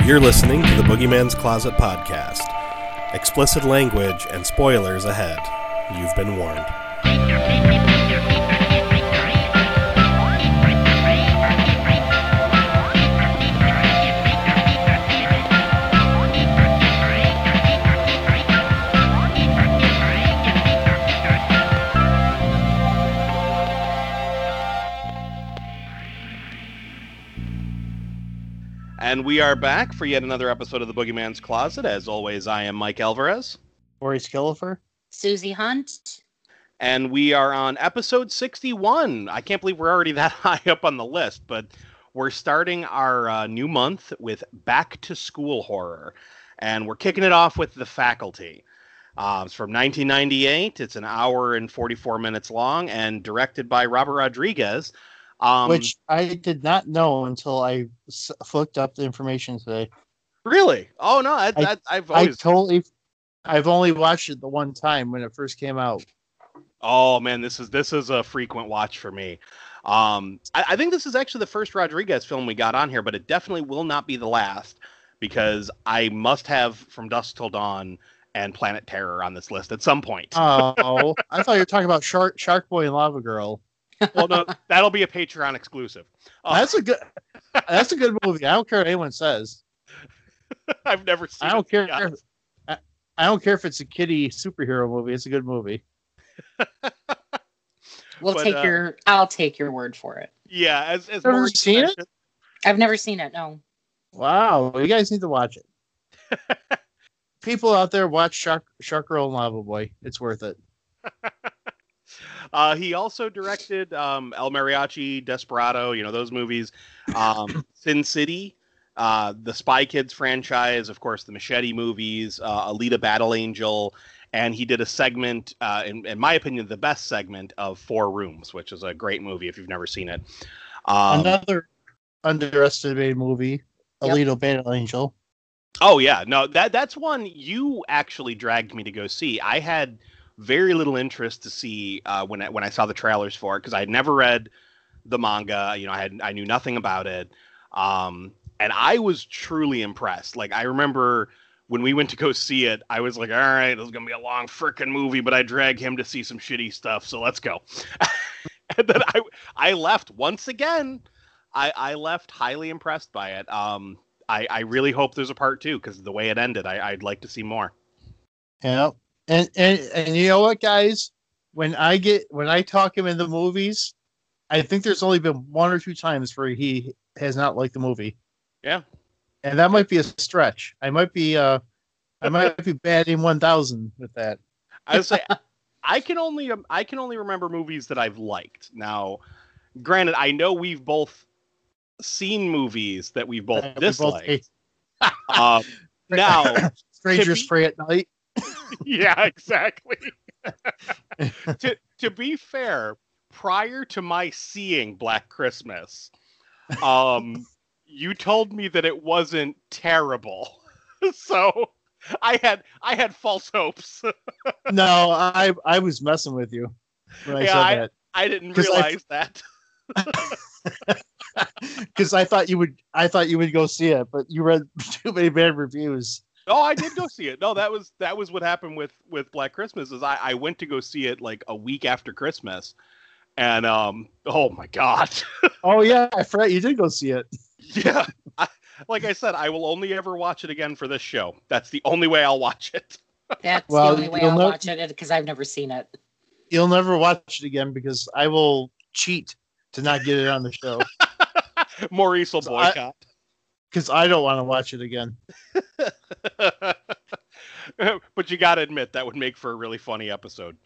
You're listening to the Boogeyman's Closet podcast. Explicit language and spoilers ahead. You've been warned. And we are back for yet another episode of the Boogeyman's Closet. As always, I am Mike Alvarez. Corey Skillifer. Susie Hunt. And we are on episode 61. I can't believe we're already that high up on the list, but we're starting our new month with Back to School Horror. And we're kicking it off with The Faculty. It's from 1998. It's an hour and 44 minutes long and directed by Robert Rodriguez. Which I did not know until I looked up the information today. Really? Oh no, I've only watched it the one time when it first came out. Oh man, this is a frequent watch for me. I think this is actually the first Rodriguez film we got on here, but it definitely will not be the last because I must have From Dusk Till Dawn and Planet Terror on this list at some point. Oh, I thought you were talking about Shark Boy and Lava Girl. Well, no, that'll be a Patreon exclusive. That's a good movie. I don't care what anyone says. I've never seen. I don't care. I don't care if it's a kiddie superhero movie. It's a good movie. I'll take your word for it. Yeah, as never seen it? I've never seen it. No. Wow, you guys need to watch it. People out there, watch Shark Girl and Lava Boy. It's worth it. He also directed El Mariachi, Desperado, those movies. Sin City, the Spy Kids franchise, of course, the Machete movies, Alita Battle Angel, and he did a segment, in my opinion, the best segment of Four Rooms, which is a great movie if you've never seen it. Another underestimated movie, Alita Battle Angel. Oh, yeah. No, that's one you actually dragged me to go see. I had very little interest to see when I saw the trailers for it because I had never read the manga. I knew nothing about it, and I was truly impressed. Like I remember when we went to go see it, I was like, "All right, this is gonna be a long frickin' movie," but I dragged him to see some shitty stuff, so let's go. And then I left once again. I left highly impressed by it. I really hope there's a part 2 because the way it ended, I'd like to see more. Yeah. And you know what, guys? When I talk him in the movies, I think there's only been 1 or 2 times where he has not liked the movie. Yeah, and that might be a stretch. I might be batting 1,000 with that. I would say I can only remember movies that I've liked. Now, granted, I know we've both seen movies that we've both disliked. Now, Strangers Pray at Night. Yeah, exactly. To be fair, prior to my seeing Black Christmas, you told me that it wasn't terrible. So I had false hopes. No, I was messing with you when I said that. I didn't realize that. Because I thought you would go see it, but you read too many bad reviews. Oh, I did go see it. No, that was what happened with Black Christmas. Is I went to go see it like a week after Christmas, and oh my god. Oh yeah, I forgot you did go see it. Yeah, like I said, I will only ever watch it again for this show. That's the only way I'll watch it. That's the only way I'll watch it because I've never seen it. You'll never watch it again because I will cheat to not get it on the show. Maurice will boycott. Because I don't want to watch it again. But you got to admit, that would make for a really funny episode.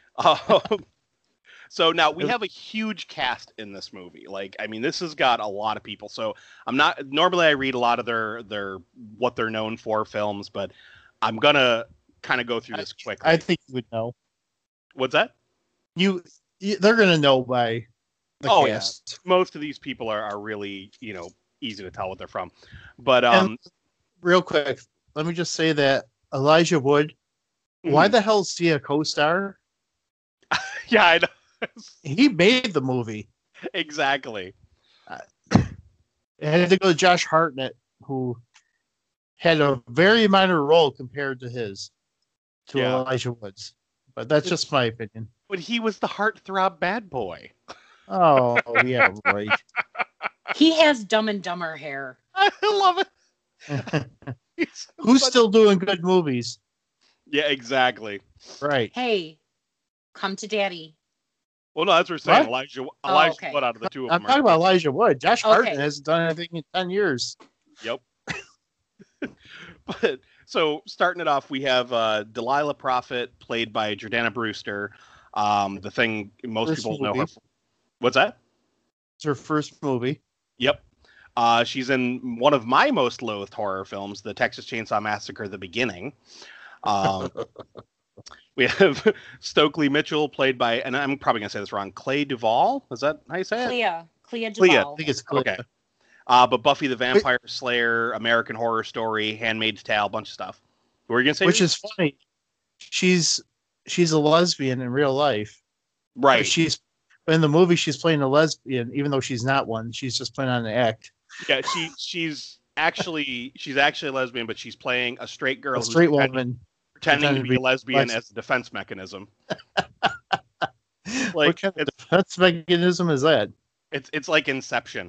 So now we have a huge cast in this movie. Like, I mean, this has got a lot of people. So normally I read a lot of their what they're known for films, but I'm going to kind of go through this quickly. I think you would know. What's that? They're going to know by the cast. Yeah. Most of these people are really, easy to tell what they're from. But real quick, let me just say that Elijah Wood, why the hell is he a co-star? Yeah, I know. He made the movie. Exactly. It had to go to Josh Hartnett, who had a very minor role compared to Yeah. Elijah Woods. But that's just my opinion. But he was the heartthrob bad boy. Oh, yeah, right. He has Dumb and Dumber hair. I love it. Who's still doing good movies? Yeah, exactly. Right. Hey, come to daddy. Well, no, that's what we're saying. What? Elijah okay. Wood out of the two of I'm them. talking about Elijah Wood. Josh Hartnett Okay. hasn't done anything in 10 years. Yep. But so starting it off, we have Delilah Prophet, played by Jordana Brewster. The thing most First people know her movie. for. What's that? It's her first movie. Yep. She's in one of my most loathed horror films, The Texas Chainsaw Massacre: The Beginning. We have Stokely Mitchell, played by, and I'm probably going to say this wrong, Clea Duvall? Is that how you say it? Clea Clea. Duvall. I think it's clear. Okay. But Buffy the Vampire Slayer, American Horror Story, Handmaid's Tale, a bunch of stuff. What were you going to say? Which is funny. She's a lesbian in real life. right. But in the movie she's playing a lesbian, even though she's not one. She's just playing on an act. Yeah, she's actually a lesbian, but she's playing a straight girl, A straight woman. pretending to be a lesbian as a defense mechanism. What Like kind of defense mechanism is that? it's like Inception.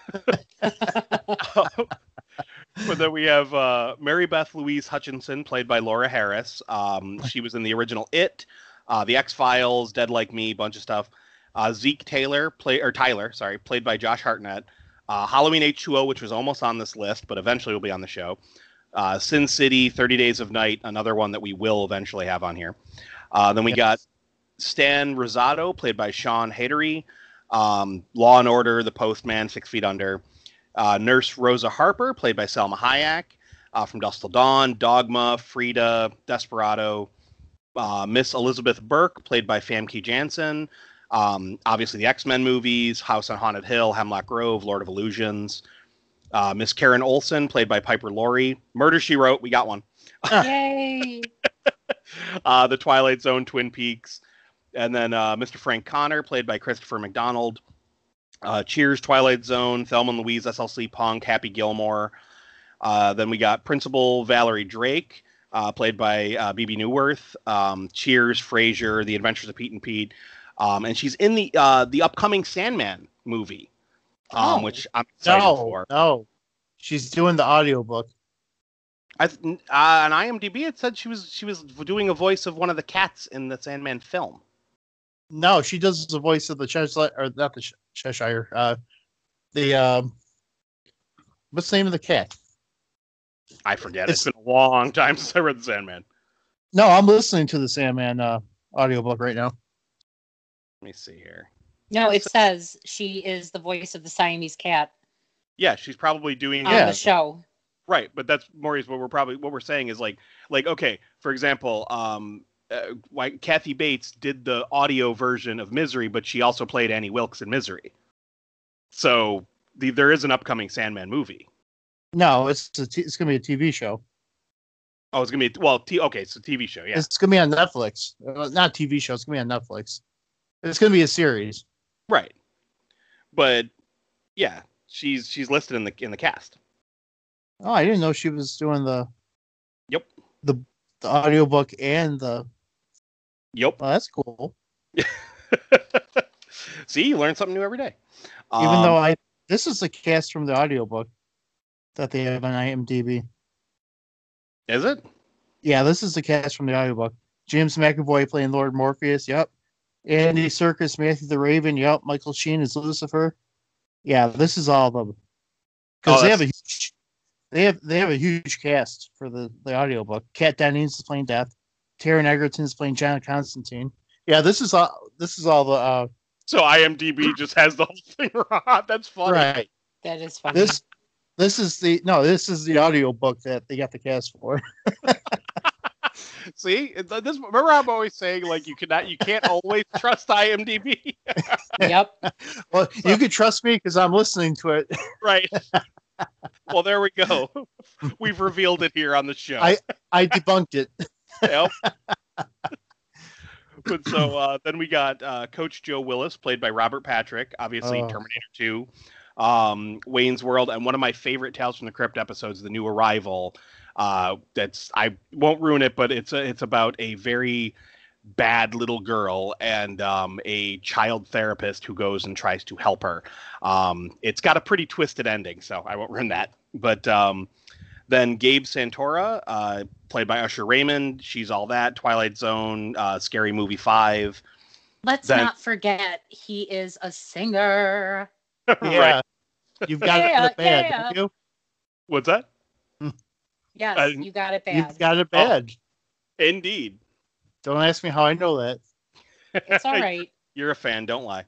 But then we have Mary Beth Louise Hutchinson, played by Laura Harris. She was in the original It, The X-Files, Dead Like Me, bunch of stuff. Zeke Tyler, played by Josh Hartnett. Halloween H2O, which was almost on this list, but eventually will be on the show. Sin City, 30 Days of Night, another one that we will eventually have on here. Then we got Stan Rosato, played by Sean Hadery. Law and Order, The Postman, 6 Feet Under. Nurse Rosa Harper, played by Selma Hayek, from Dusk Till Dawn, Dogma, Frida, Desperado. Miss Elizabeth Burke, played by Famke Janssen. Obviously the X-Men movies, House on Haunted Hill, Hemlock Grove, Lord of Illusions. Miss Karen Olsen, played by Piper Laurie. Murder, She Wrote, we got one. Yay. The Twilight Zone, Twin Peaks. And then Mr. Frank Connor, played by Christopher McDonald. Cheers, Twilight Zone, Thelma and Louise, SLC Punk, Happy Gilmore. Then we got Principal Valerie Drake, played by Bebe Neuwirth. Cheers, Frasier, The Adventures of Pete and Pete. And she's in the upcoming Sandman movie, which I'm excited for. No, she's doing the audiobook. On IMDb, it said she was doing a voice of one of the cats in the Sandman film. No, she does the voice of the Cheshire, or not the Cheshire. What's the name of the cat? I forget. It's been a long time since I read the Sandman. No, I'm listening to the Sandman audiobook right now. Let me see here. No, it says she is the voice of the Siamese cat Yeah, she's probably doing on the show. Right, but that's Maurice. What we're saying is like okay, for example, Kathy Bates did the audio version of Misery, but she also played Annie Wilkes in Misery. So there is an upcoming Sandman movie. No, it's going to be a TV show. Oh, it's going to be okay, it's a TV show. Yeah, It's going to be on Netflix. Not TV show. It's going to be on Netflix. It's going to be a series. right. But yeah, she's listed in the cast. Oh, I didn't know she was doing the audiobook and the. Yep. Oh, that's cool. See, you learn something new every day. Even though this is the cast from the audiobook that they have on IMDb. Is it? Yeah, this is the cast from the audiobook. James McAvoy playing Lord Morpheus. Yep. Andy Serkis, Matthew the Raven. Yep. Michael Sheen is Lucifer. Yeah, this is all of them. Because they have a huge cast for the audiobook. Kat Dennings is playing Death. Taron Egerton is playing John Constantine. Yeah, this is all the So IMDb just has the whole thing wrong. That's funny. right. That is funny. This is the audiobook that they got the cast for. See, remember I'm always saying like you can't always trust IMDb. Yep. Well, you could trust me because I'm listening to it. Right. Well, there we go. We've revealed it here on the show. I debunked it. Yep. But so then we got Coach Joe Willis, played by Robert Patrick, obviously Terminator 2, Wayne's World, and one of my favorite Tales from the Crypt episodes, The New Arrival, I won't ruin it, but it's about a very bad little girl and a child therapist who goes and tries to help her. It's got a pretty twisted ending, so I won't ruin that. But then Gabe Santora, played by Usher Raymond, she's all that. Twilight Zone, Scary Movie 5. Let's not forget, he is a singer. Yeah. You've got it bad, don't you? What's that? Yes, you got it bad. You've got it bad. Oh, indeed. Don't ask me how I know that. It's all right. You're a fan, don't lie.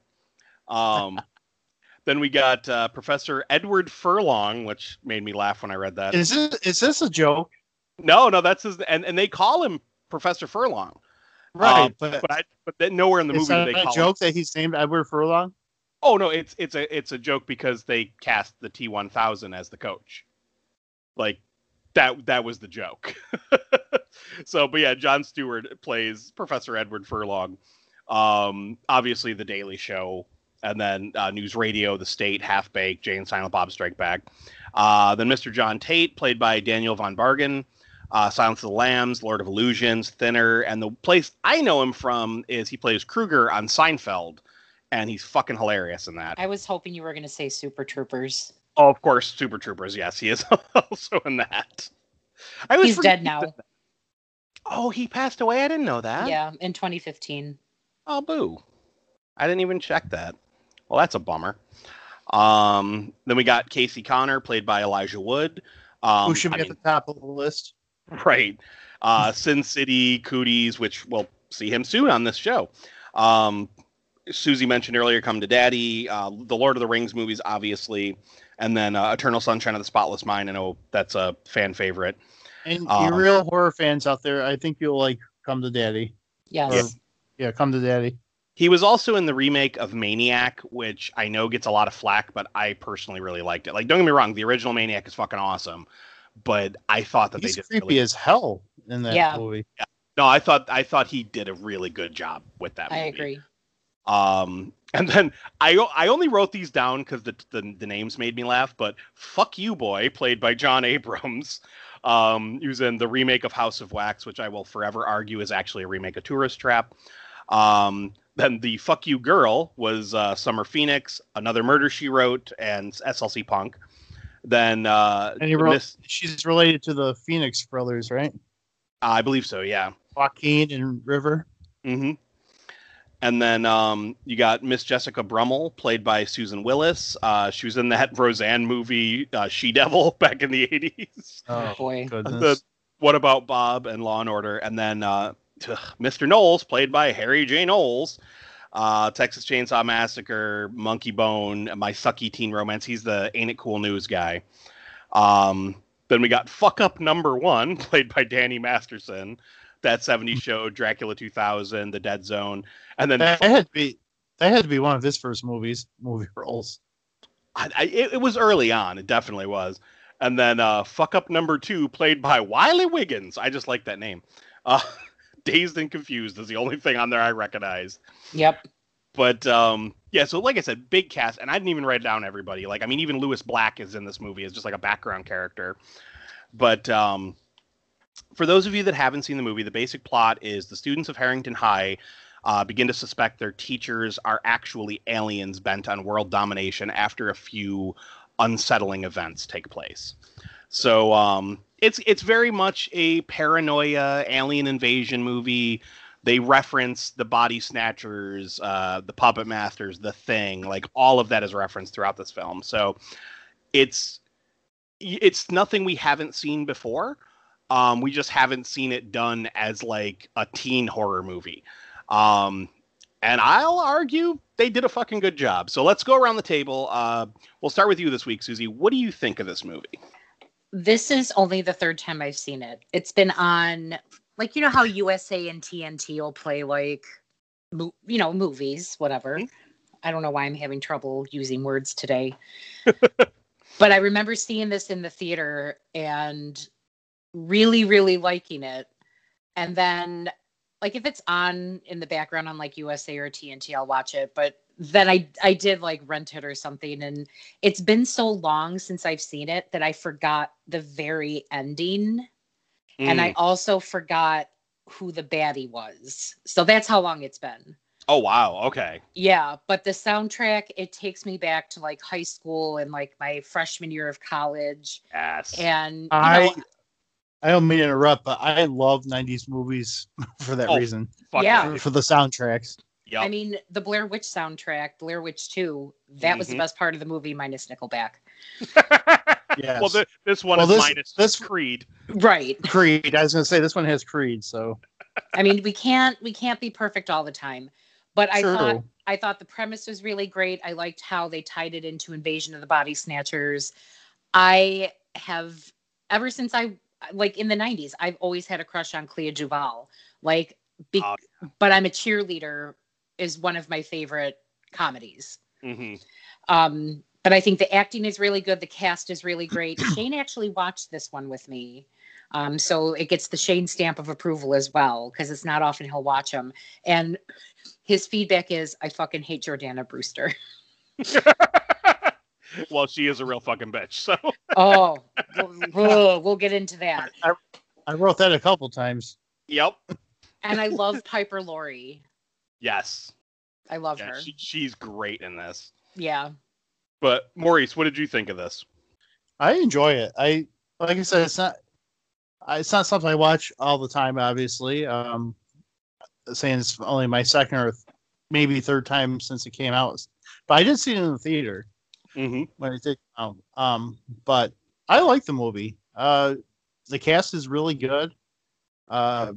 Then we got Professor Edward Furlong, which made me laugh when I read that. Is this a joke? No, that's his, and they call him Professor Furlong. Right, but nowhere in the movie do they call him. It's a joke that he's named Edward Furlong? Oh no, it's a joke because they cast the T-1000 as the coach. Like that was the joke. So, but yeah, Jon Stewart plays Professor Edward Furlong. Obviously, The Daily Show, and then News Radio, The State, Half Baked, Jay and Silent Bob Strike Back. Then Mr. John Tate, played by Daniel von Bargen. Silence of the Lambs, Lord of Illusions, Thinner, and the place I know him from is he plays Kruger on Seinfeld, and he's fucking hilarious in that. I was hoping you were going to say Super Troopers. Oh, of course, Super Troopers. Yes, he is also in that. He's dead now. Oh, he passed away? I didn't know that. Yeah, in 2015. Oh, boo. I didn't even check that. Well, that's a bummer. Then we got Casey Connor, played by Elijah Wood. Who should be at the top of the list. Right. Sin City, Cooties, which we'll see him soon on this show. Susie mentioned earlier, Come to Daddy, the Lord of the Rings movies, obviously, and then Eternal Sunshine of the Spotless Mind. I know that's a fan favorite. And you real horror fans out there, I think you'll like Come to Daddy. Yes. Yeah, Come to Daddy. He was also in the remake of Maniac, which I know gets a lot of flack, but I personally really liked it. Like, don't get me wrong, the original Maniac is fucking awesome, but I thought that He's they did creepy really as hell in that movie. Yeah. No, I thought he did a really good job with that movie. I agree. And then I only wrote these down because the names made me laugh, but Fuck You Boy, played by John Abrams, he was in the remake of House of Wax, which I will forever argue is actually a remake of Tourist Trap. Then the Fuck You Girl was Summer Phoenix, Another Murder, She Wrote, and SLC Punk. Then she's related to the Phoenix brothers, right? I believe so, yeah. Joaquin and River. Mm-hmm. And then you got Miss Jessica Brummel, played by Susan Willis. She was in that Roseanne movie, She-Devil, back in the 80s. Oh, boy. What About Bob and Law & Order. And then Mr. Knowles, played by Harry J. Knowles. Texas Chainsaw Massacre, Monkey Bone, My Sucky Teen Romance. He's the Ain't It Cool News guy. Then we got Fuck Up Number 1, played by Danny Masterson. That 70s show, Dracula 2000, The Dead Zone. And then that had to be one of his first movie roles. It was early on. It definitely was. And then Fuck Up Number 2, played by Wiley Wiggins. I just like that name. Dazed and Confused is the only thing on there I recognized. Yep. But yeah, so like I said, big cast, and I didn't even write down everybody. Like, I mean, even Lewis Black is in this movie as just like a background character. But for those of you that haven't seen the movie, the basic plot is the students of Harrington High begin to suspect their teachers are actually aliens bent on world domination after a few unsettling events take place. So it's very much a paranoia alien invasion movie. They reference the Body Snatchers, the Puppet Masters, The Thing, like all of that is referenced throughout this film. So it's nothing we haven't seen before. We just haven't seen it done as like a teen horror movie. And I'll argue they did a fucking good job. So let's go around the table. We'll start with you this week, Susie. What do you think of this movie? This is only the third time I've seen it. It's been on, like, you know how USA and TNT will play, like, movies, whatever. Mm-hmm. I don't know why I'm having trouble using words today. But I remember seeing this in the theater and really, really liking it. And then, like, if it's on in the background on, like, USA or TNT, I'll watch it. But then I did, like, rent it or something. And it's been so long since I've seen it that I forgot the very ending And I also forgot who the baddie was. So that's how long it's been. Oh, wow. Okay. Yeah, but the soundtrack, it takes me back to like high school and like my freshman year of college. Yes. And I don't mean to interrupt, but I love 90s movies for that reason. Yeah. For the soundtracks. Yep. I mean, the Blair Witch soundtrack, Blair Witch 2, that was the best part of the movie minus Nickelback. Yes. Well, this one is minus Creed. Right. Creed. I was going to say this one has Creed, so. I mean, we can't be perfect all the time. But I thought the premise was really great. I liked how they tied it into Invasion of the Body Snatchers. I have, ever since like in the 90s, I've always had a crush on Clea Duvall. Like, but I'm a Cheerleader is one of my favorite comedies. But I think the acting is really good. The cast is really great. Shane actually watched this one with me. So it gets the Shane stamp of approval as well, because it's not often he'll watch them. And his feedback is, I fucking hate Jordana Brewster. Well, she is a real fucking bitch. So. We'll get into that. I wrote that a couple times. Yep. And I love Piper Laurie. Yes. I love her. She's great in this. Yeah. But Maurice, what did you think of this? I enjoy it. Like I said, it's not something I watch all the time, obviously. Saying it's only my second or maybe third time since it came out. But I did see it in the theater when it did come out. But I like the movie. The cast is really good. The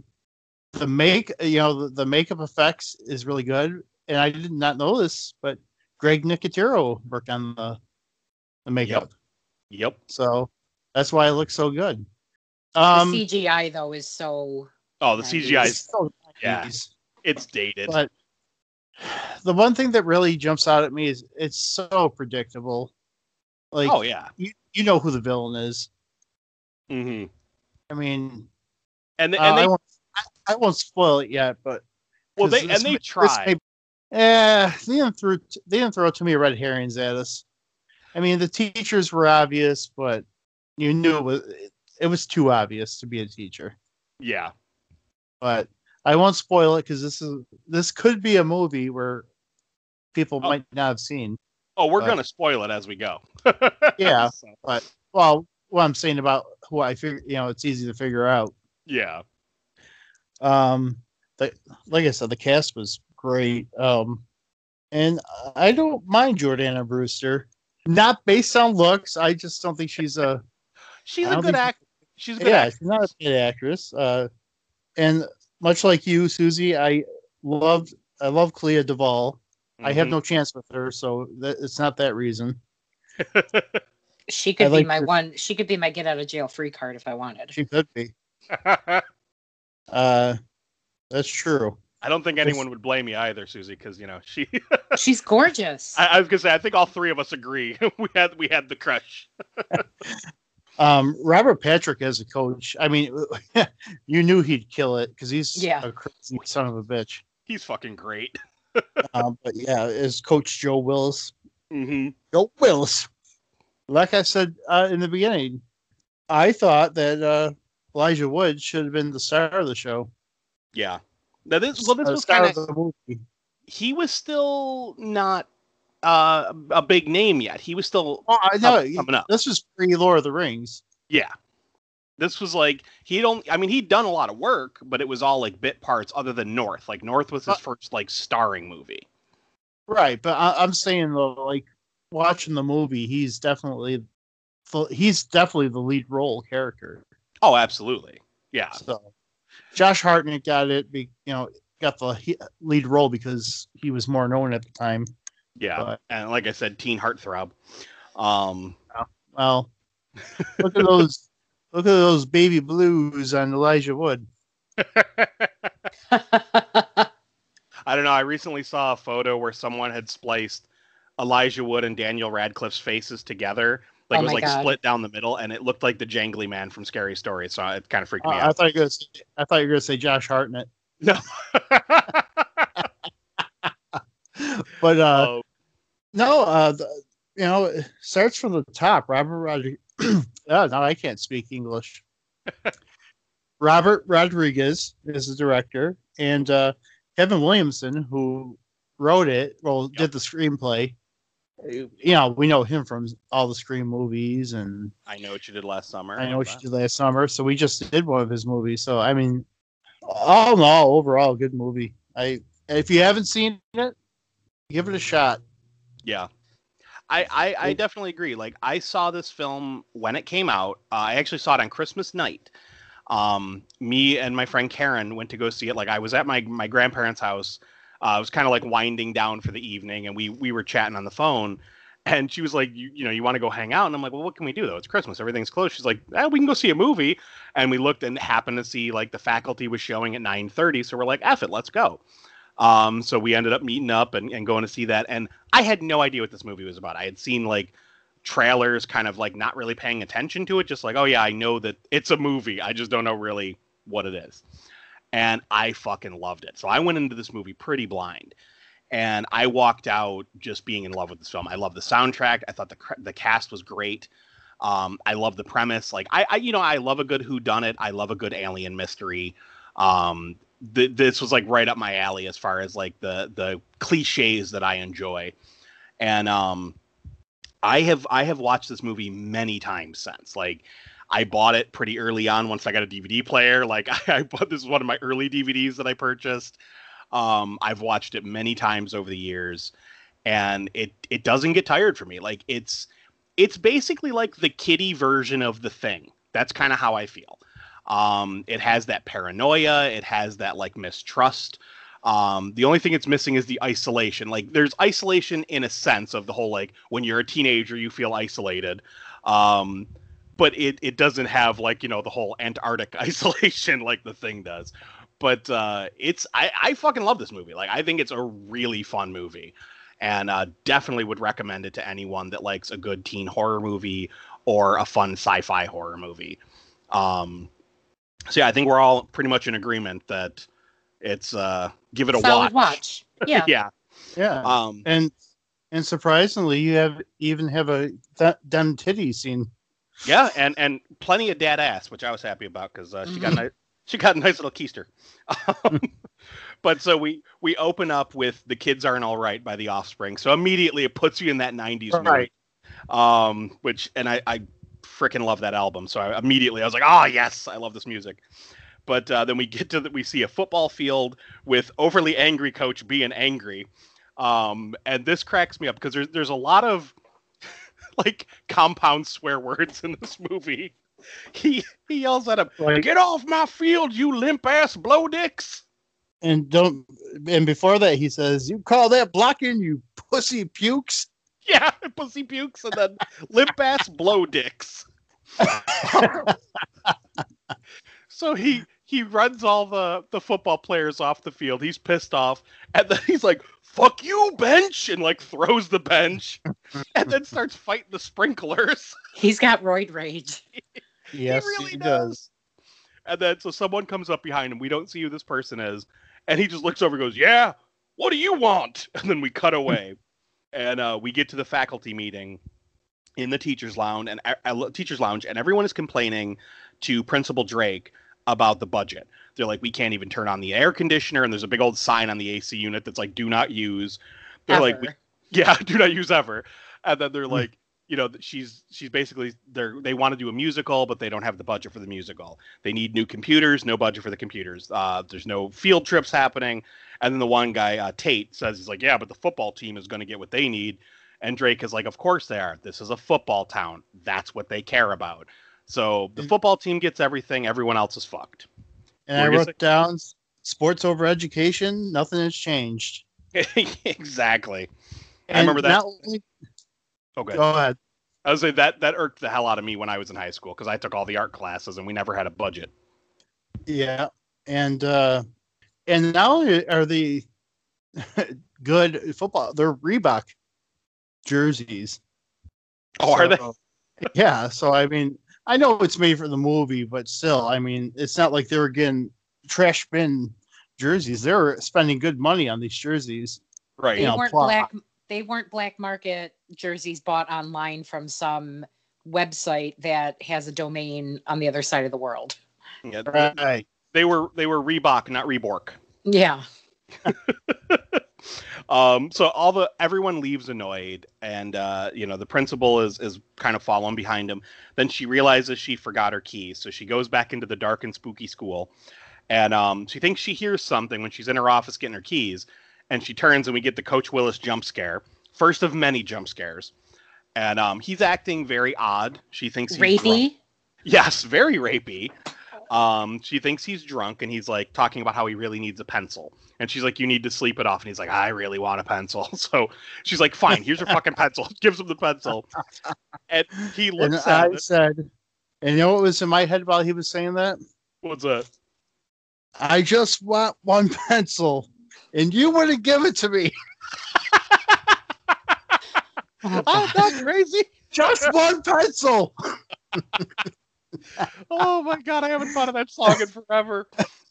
makeup effects is really good. And I did not know this, but Greg Nicotero worked on the makeup. Yep. So that's why it looks so good. The CGI though is so. Oh, the CGI is so it's dated. But the one thing that really jumps out at me is it's so predictable. Like, oh yeah, you know who the villain is. I mean, and I won't spoil it yet, but they tried. They didn't throw too many red herrings at us. I mean, the teachers were obvious, but you knew it was too obvious to be a teacher. Yeah. But I won't spoil it because this could be a movie where people might not have seen. Oh, we're going to spoil it as we go. Yeah. So. But, well, what I'm saying about who I figure, it's easy to figure out. Yeah. Like I said, the cast was great. And I don't mind Jordana Brewster. Not based on looks. I just don't think she's a good actress. She's a good actress. She's not a bad actress. And much like you, Susie, I love Clea Duvall. I have no chance with her, so it's not that reason. She could be my one. She could be my get out of jail free card if I wanted. She could be. That's true. I don't think anyone would blame you either, Susie, because she's gorgeous. I was gonna say, I think all three of us agree. we had the crush. Robert Patrick as a coach. I mean, you knew he'd kill it because he's a crazy son of a bitch. He's fucking great. But yeah, as Coach Joe Willis. Joe Willis. Like I said in the beginning, I thought that Elijah Wood should have been the star of the show. Yeah. Now this was kind of the movie. He was still not a big name yet. He was still coming up. This was pre-Lord of the Rings. Yeah. This was like he'd done a lot of work, but it was all like bit parts other than North. Like North was his first like starring movie. Right, but I'm saying though, like watching the movie, he's definitely the lead role character. Oh, absolutely. Yeah. So Josh Hartnett got the lead role because he was more known at the time. Yeah, and like I said, teen heartthrob. Well, look at those baby blues on Elijah Wood. I don't know. I recently saw a photo where someone had spliced Elijah Wood and Daniel Radcliffe's faces together. Like it was like split down the middle, and it looked like the jangly man from Scary Story. So it kind of freaked me out. I thought you were going to say Josh Hartnett. No. But it starts from the top. Robert Rodriguez. No, I can't speak English. Robert Rodriguez is the director, and Kevin Williamson, who wrote it, did the screenplay. You know, we know him from all the Scream movies, and I Know What You Did Last Summer. I Know What You Did Last Summer. So we just did one of his movies. So I mean, all in all, overall, good movie. If you haven't seen it, give it a shot. Yeah. I definitely agree. Like, I saw this film when it came out. I actually saw it on Christmas night. Me and my friend Karen went to go see it. Like, I was at my grandparents' house. I was kind of like winding down for the evening, and we were chatting on the phone. And she was like, you want to go hang out? And I'm like, well, what can we do, though? It's Christmas. Everything's closed. She's like, we can go see a movie. And we looked and happened to see, like, The Faculty was showing at 9:30. So we're like, F it, let's go. So we ended up meeting up and going to see that. And I had no idea what this movie was about. I had seen, like, trailers, kind of, like, not really paying attention to it. Just like, oh, yeah, I know that it's a movie. I just don't know really what it is. And I fucking loved it. So I went into this movie pretty blind. And I walked out just being in love with this film. I love the soundtrack. I thought the cast was great. I love the premise. Like, I love a good whodunit. I love a good alien mystery. This was like right up my alley as far as like the cliches that I enjoy. And I have watched this movie many times since. Like, I bought it pretty early on once I got a DVD player. Like, this is one of my early DVDs that I purchased. I've watched it many times over the years, and it doesn't get tired for me. Like, it's basically like the kiddie version of The Thing. That's kind of how I feel. It has that paranoia. It has that, like, mistrust. The only thing it's missing is the isolation. Like, there's isolation in a sense of the whole, like, when you're a teenager, you feel isolated. But it doesn't have, like, the whole Antarctic isolation like The Thing does. But I fucking love this movie. Like, I think it's a really fun movie, and definitely would recommend it to anyone that likes a good teen horror movie or a fun sci-fi horror movie. So yeah, I think we're all pretty much in agreement that it's give it a solid watch. Yeah. Yeah. And surprisingly, you have a dem titty scene. Yeah, and plenty of dad ass, which I was happy about because she got a nice little keister. But so we open up with The Kids Aren't All Right by The Offspring. So immediately it puts you in that 90s mood. Which I freaking love that album. So I was like, oh yes, I love this music. But then we get to we see a football field with overly angry coach being angry. And this cracks me up because there's a lot of like compound swear words in this movie. He yells at him, "Get off my field, you limp ass blow dicks!" And before that he says, "You call that blocking, you pussy pukes?" Yeah, pussy pukes, and then limp ass blow dicks. So he runs all the football players off the field. He's pissed off, and then he's like, "Fuck you, bench!" and like throws the bench, and then starts fighting the sprinklers. He's got roid rage. Yes, he really does. And then so someone comes up behind him. We don't see who this person is, and he just looks over and goes, "Yeah, what do you want?" And then we cut away, and we get to the faculty meeting in the teachers' lounge, and everyone is complaining to Principal Drake about the budget. They're like, we can't even turn on the air conditioner, and there's a big old sign on the AC unit that's like, do not use. They're Ever. like, do not use ever. And then they're like, she's basically they want to do a musical, but they don't have the budget for the musical. They need new computers, no budget for the computers. There's no field trips happening. And then the one guy, Tate, says, he's like, yeah, but the football team is going to get what they need. And Drake is like, of course they are. This is a football town. That's what they care about. So the football team gets everything. Everyone else is fucked. And I wrote down sports over education. Nothing has changed. Exactly. And I remember that. Okay. Go ahead. I would say that irked the hell out of me when I was in high school because I took all the art classes and we never had a budget. Yeah. And now are the good football. They're Reebok jerseys. Oh, are they? Yeah. So, I mean, I know it's made for the movie, but still, I mean, it's not like they were getting trash bin jerseys. They were spending good money on these jerseys. Right. They weren't black market jerseys bought online from some website that has a domain on the other side of the world. Yeah, Right. they were Reebok, not Reebok. Yeah. So everyone leaves annoyed, and the principal is kind of following behind him. Then she realizes she forgot her keys, so she goes back into the dark and spooky school, and she thinks she hears something when she's in her office getting her keys, and she turns and we get the Coach Willis jump scare, first of many jump scares, and he's acting very odd. She thinks he's drunk. Rapey. Yes, very rapey. She thinks he's drunk, and he's like talking about how he really needs a pencil. And she's like, you need to sleep it off. And he's like, I really want a pencil. So she's like, fine, here's your fucking pencil. Gives him the pencil. And he looks And at I it. said, and you know what was in my head while he was saying that? What's that? I just want one pencil, and you wouldn't give it to me. Oh, Oh, God. that's crazy. Just one pencil. Oh my God, I haven't thought of that song in forever.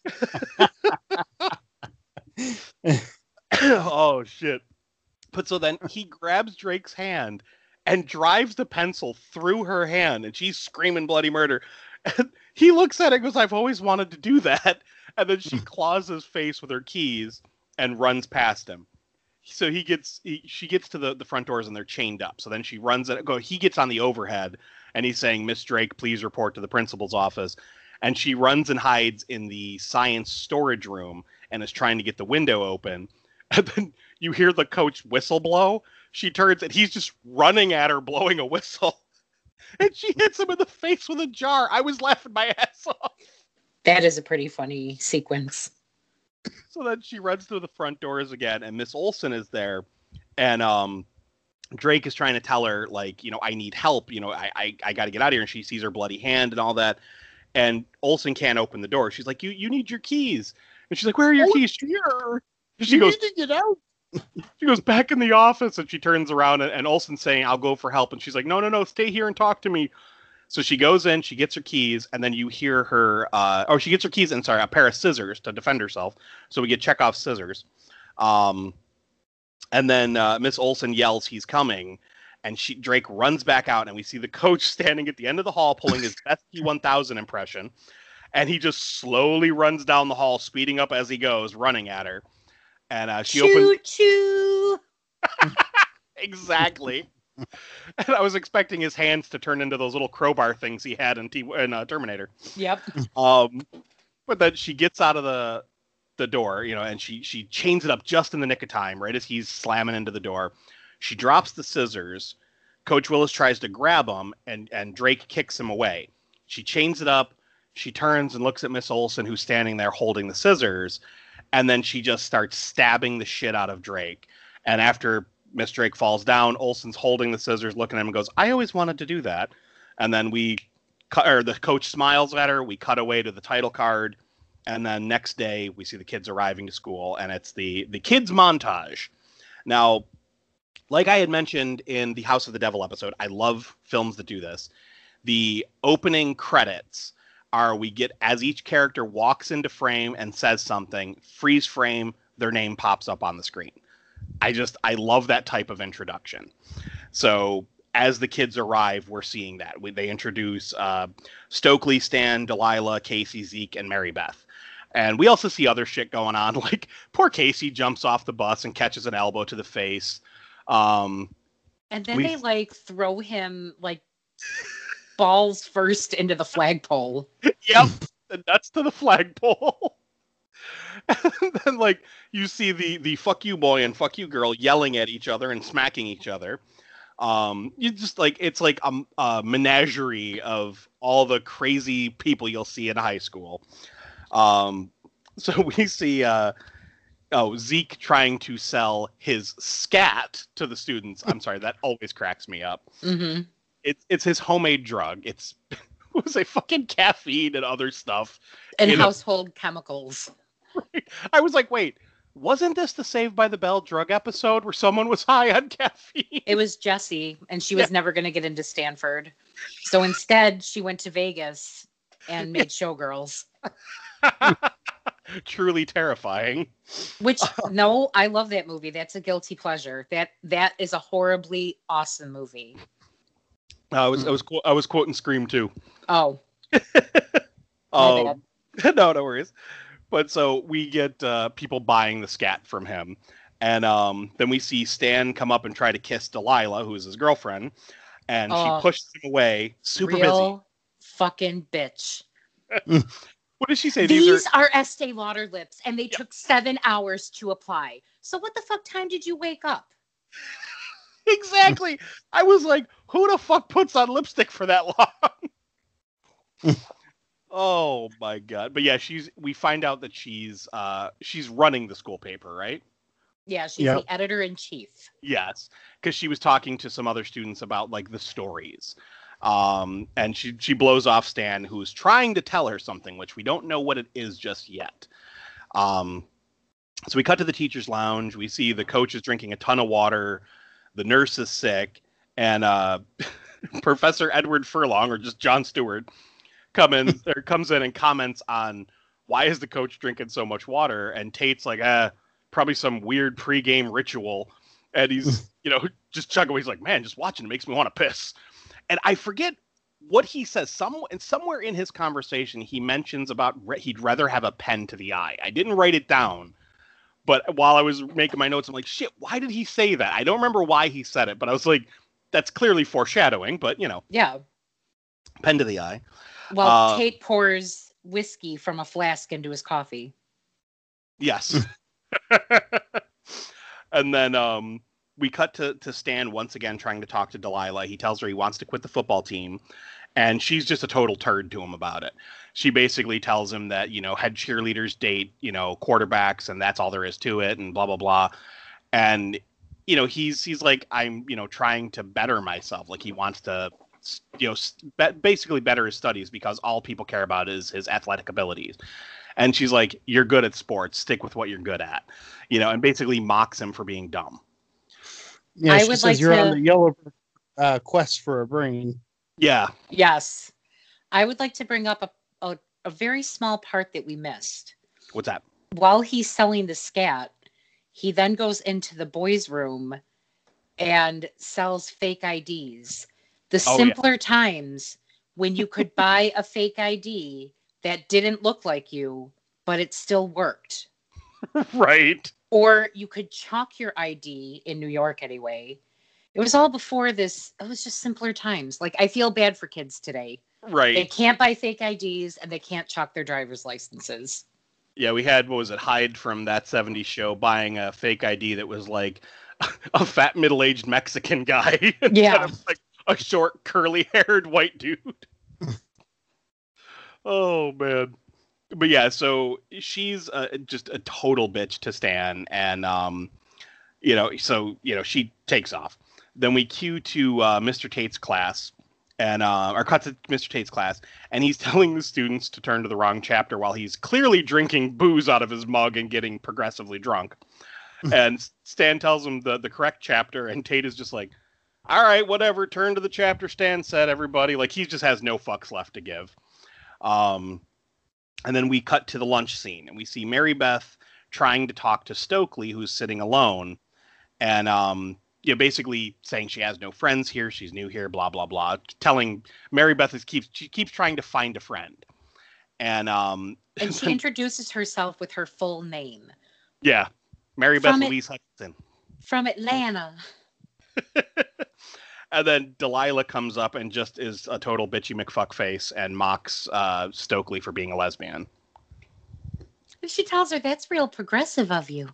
Oh shit. But so then he grabs Drake's hand and drives the pencil through her hand, and she's screaming bloody murder. And he looks at it and goes, I've always wanted to do that. And then she claws his face with her keys and runs past him. So she gets to the front doors, and they're chained up. So then she runs it. He gets on the overhead, and he's saying, Miss Drake, please report to the principal's office. And she runs and hides in the science storage room and is trying to get the window open. And then you hear the coach whistle blow. She turns, and he's just running at her, blowing a whistle. And she hits him in the face with a jar. I was laughing my ass off. That is a pretty funny sequence. So then she runs through the front doors again, and Miss Olsen is there. And Drake is trying to tell her, like, I need help. I got to get out of here. And she sees her bloody hand and all that. And Olsen can't open the door. She's like, you need your keys. And she's like, where are your keys? Here. She goes, need to get out. she goes back in the office, and she turns around, and Olsen's saying, I'll go for help. And she's like, no, stay here and talk to me. So she goes in, she gets her keys, and then you hear her, she gets her keys and, a pair of scissors to defend herself. So we get Chekhov's scissors. And then Miss Olsen yells, he's coming. And Drake runs back out, and we see the coach standing at the end of the hall pulling his best T-1000 impression. And he just slowly runs down the hall, speeding up as he goes, running at her. And she opens... Choo-choo! Exactly. And I was expecting his hands to turn into those little crowbar things he had in Terminator. Yep. But then she gets out of the door, and she chains it up just in the nick of time, right as he's slamming into the door. She drops the scissors. Coach Willis tries to grab them, and Drake kicks him away. She chains it up. She turns and looks at Miss Olsen, who's standing there holding the scissors, and then she just starts stabbing the shit out of Drake. And after Miss Drake falls down, Olsen's holding the scissors, looking at him, and goes, I always wanted to do that. And then the coach smiles at her. We cut away to the title card. And then next day, we see the kids arriving to school, and it's the kids montage. Now, like I had mentioned in the House of the Devil episode, I love films that do this. The opening credits are we get, as each character walks into frame and says something, freeze frame, their name pops up on the screen. I love that type of introduction. So as the kids arrive, we're seeing that. They introduce Stokely, Stan, Delilah, Casey, Zeke, and Mary Beth. And we also see other shit going on, like poor Casey jumps off the bus and catches an elbow to the face. And then they throw him balls first into the flagpole. Yep, the nuts to the flagpole. And then you see the fuck you boy and fuck you girl yelling at each other and smacking each other. You just it's like a menagerie of all the crazy people you'll see in high school. So we see Zeke trying to sell his scat to the students. I'm sorry, that always cracks me up. Mm-hmm. It's his homemade drug. It was a fucking caffeine and other stuff. And household chemicals. I was like, wait, wasn't this the Saved by the Bell drug episode where someone was high on caffeine? It was Jessie, and she was never going to get into Stanford. So instead, she went to Vegas and made Showgirls. Truly terrifying. Which, no, I love that movie. That's a guilty pleasure. That is a horribly awesome movie. I was quoting Scream too. Oh. My No, no worries. But so we get people buying the scat from him. And then we see Stan come up and try to kiss Delilah, who is his girlfriend. And she pushes him away. Super real fucking bitch. busy. What did she say? These are Estee Lauder lips, and they took 7 hours to apply. So what the fuck time did you wake up? Exactly. I was like, who the fuck puts on lipstick for that long? Oh my god. But yeah, we find out that she's running the school paper, right? Yeah, she's the editor-in-chief. Yes, because she was talking to some other students about like the stories. And she blows off Stan, who's trying to tell her something, which we don't know what it is just yet. So we cut to the teacher's lounge. We see the coach is drinking a ton of water. The nurse is sick. And Professor Edward Furlong, or just Jon Stewart, comes in and comments on why is the coach drinking so much water. And Tate's like, probably some weird pregame ritual. And he's, just chugging away. He's like, man, just watching it makes me want to piss. And I forget what he says. Somewhere in his conversation, he mentions about he'd rather have a pen to the eye. I didn't write it down, but while I was making my notes, I'm like, shit, why did he say that? I don't remember why he said it, but I was like, that's clearly foreshadowing, but, Yeah. Pen to the eye. Well, Tate pours whiskey from a flask into his coffee. Yes. And then we cut to Stan once again trying to talk to Delilah. He tells her he wants to quit the football team, and she's just a total turd to him about it. She basically tells him that, head cheerleaders date, quarterbacks, and that's all there is to it, and blah, blah, blah. And, he's like, I'm, trying to better myself. Like, he wants to, basically better his studies because all people care about is his athletic abilities. And she's like, you're good at sports. Stick with what you're good at, and basically mocks him for being dumb. Yeah, she says you're on the yellow quest for a brain. Yeah. Yes. I would like to bring up a very small part that we missed. What's that? While he's selling the scat, he then goes into the boys' room and sells fake IDs. The simpler times when you could buy a fake ID that didn't look like you, but it still worked. Right. Or you could chalk your ID in New York anyway. It was all before this. It was just simpler times. Like, I feel bad for kids today. Right. They can't buy fake IDs and they can't chalk their driver's licenses. Yeah, we had, Hyde from That 70s Show buying a fake ID that was like a fat middle-aged Mexican guy. Yeah. Instead of like a short, curly-haired white dude. Oh, man. But yeah, so she's just a total bitch to Stan, and she takes off. Then we cue to Mr. Tate's class, and or cut to Mr. Tate's class, and he's telling the students to turn to the wrong chapter while he's clearly drinking booze out of his mug and getting progressively drunk. And Stan tells him the correct chapter, and Tate is just like, "All right, whatever. Turn to the chapter Stan said, everybody." Like, he just has no fucks left to give. And then we cut to the lunch scene, and we see Mary Beth trying to talk to Stokely, who's sitting alone, and basically saying she has no friends here, she's new here, blah blah blah. Telling Mary Beth she keeps trying to find a friend, and she introduces herself with her full name. Yeah, Mary Beth Louise Hutchinson from Atlanta. And then Delilah comes up and just is a total bitchy McFuck face and mocks Stokely for being a lesbian. She tells her, that's real progressive of you.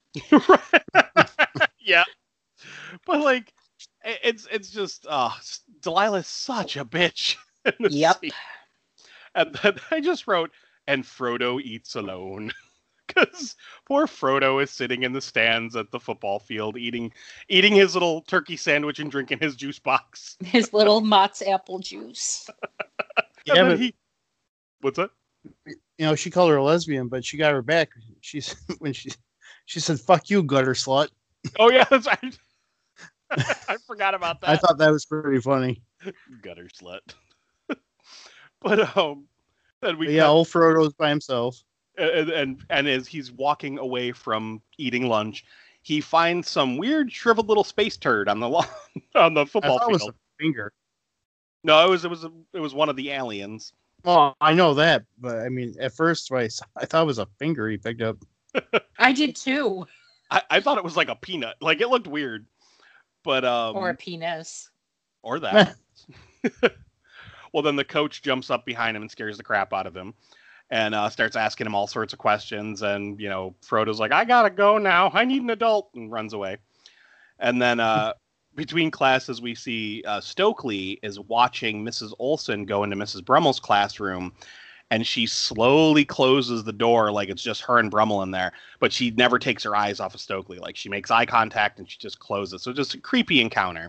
Yeah. But like, it's just, Delilah's such a bitch. Yep. Scene. And then I just wrote, and Frodo eats alone. Because poor Frodo is sitting in the stands at the football field eating his little turkey sandwich and drinking his juice box. His little Mott's apple juice. Yeah, but what's that? She called her a lesbian, but she got her back. She said, "Fuck you, gutter slut." Oh yeah, that's right. I forgot about that. I thought that was pretty funny. Gutter slut. But then old Frodo's by himself. And as he's walking away from eating lunch, he finds some weird shriveled little space turd on the lawn, on the football field. It was a finger. No, it was one of the aliens. Oh, I know that, but I mean, at first, I thought it was a finger he picked up. I did too. I thought it was like a peanut. Like, it looked weird. But Or a penis. Or that. Well, then the coach jumps up behind him and scares the crap out of him and starts asking him all sorts of questions. And, you know, Frodo's like, I gotta go now. I need an adult, and runs away. And then between classes, we see Stokely is watching Mrs. Olsen go into Mrs. Brummel's classroom, and she slowly closes the door like it's just her and Brummel in there. But she never takes her eyes off of Stokely. Like, she makes eye contact and she just closes. So just a creepy encounter.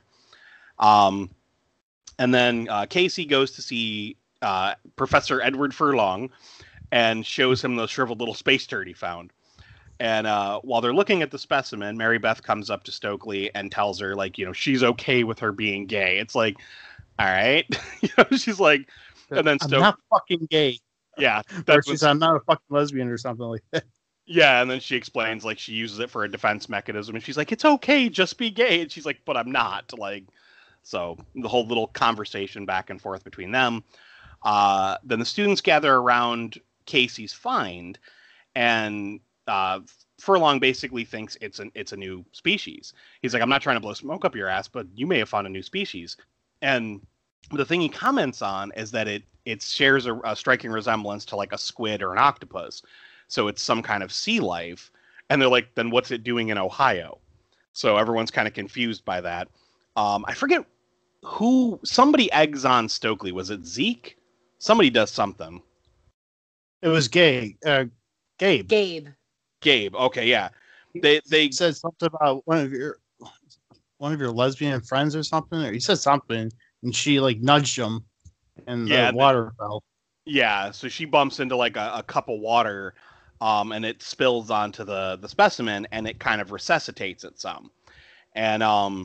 And then Casey goes to see Professor Edward Furlong and shows him the shriveled little space turd he found. And while they're looking at the specimen, Mary Beth comes up to Stokely and tells her, like, you know, she's okay with her being gay. It's like, all right. You know, she's like, and then I'm not fucking gay. Yeah. I'm not a fucking lesbian or something like that. Yeah, and then she explains, like, she uses it for a defense mechanism, and she's like, it's okay, just be gay. And she's like, but I'm not. Like, so the whole little conversation back and forth between them. Then the students gather around Casey's find, and Furlong basically thinks it's a new species. He's like, I'm not trying to blow smoke up your ass, but you may have found a new species. And the thing he comments on is that it shares a striking resemblance to like a squid or an octopus. So it's some kind of sea life. And they're like, then what's it doing in Ohio? So everyone's kind of confused by that. I forget somebody eggs on Stokely. Was it Zeke? Somebody does something. It was Gabe. Gabe. Okay, yeah. They said something about one of your lesbian friends or something. Or he said something, and she like nudged him, and the water fell. Yeah, so she bumps into like a cup of water, and it spills onto the specimen, and it kind of resuscitates it some. And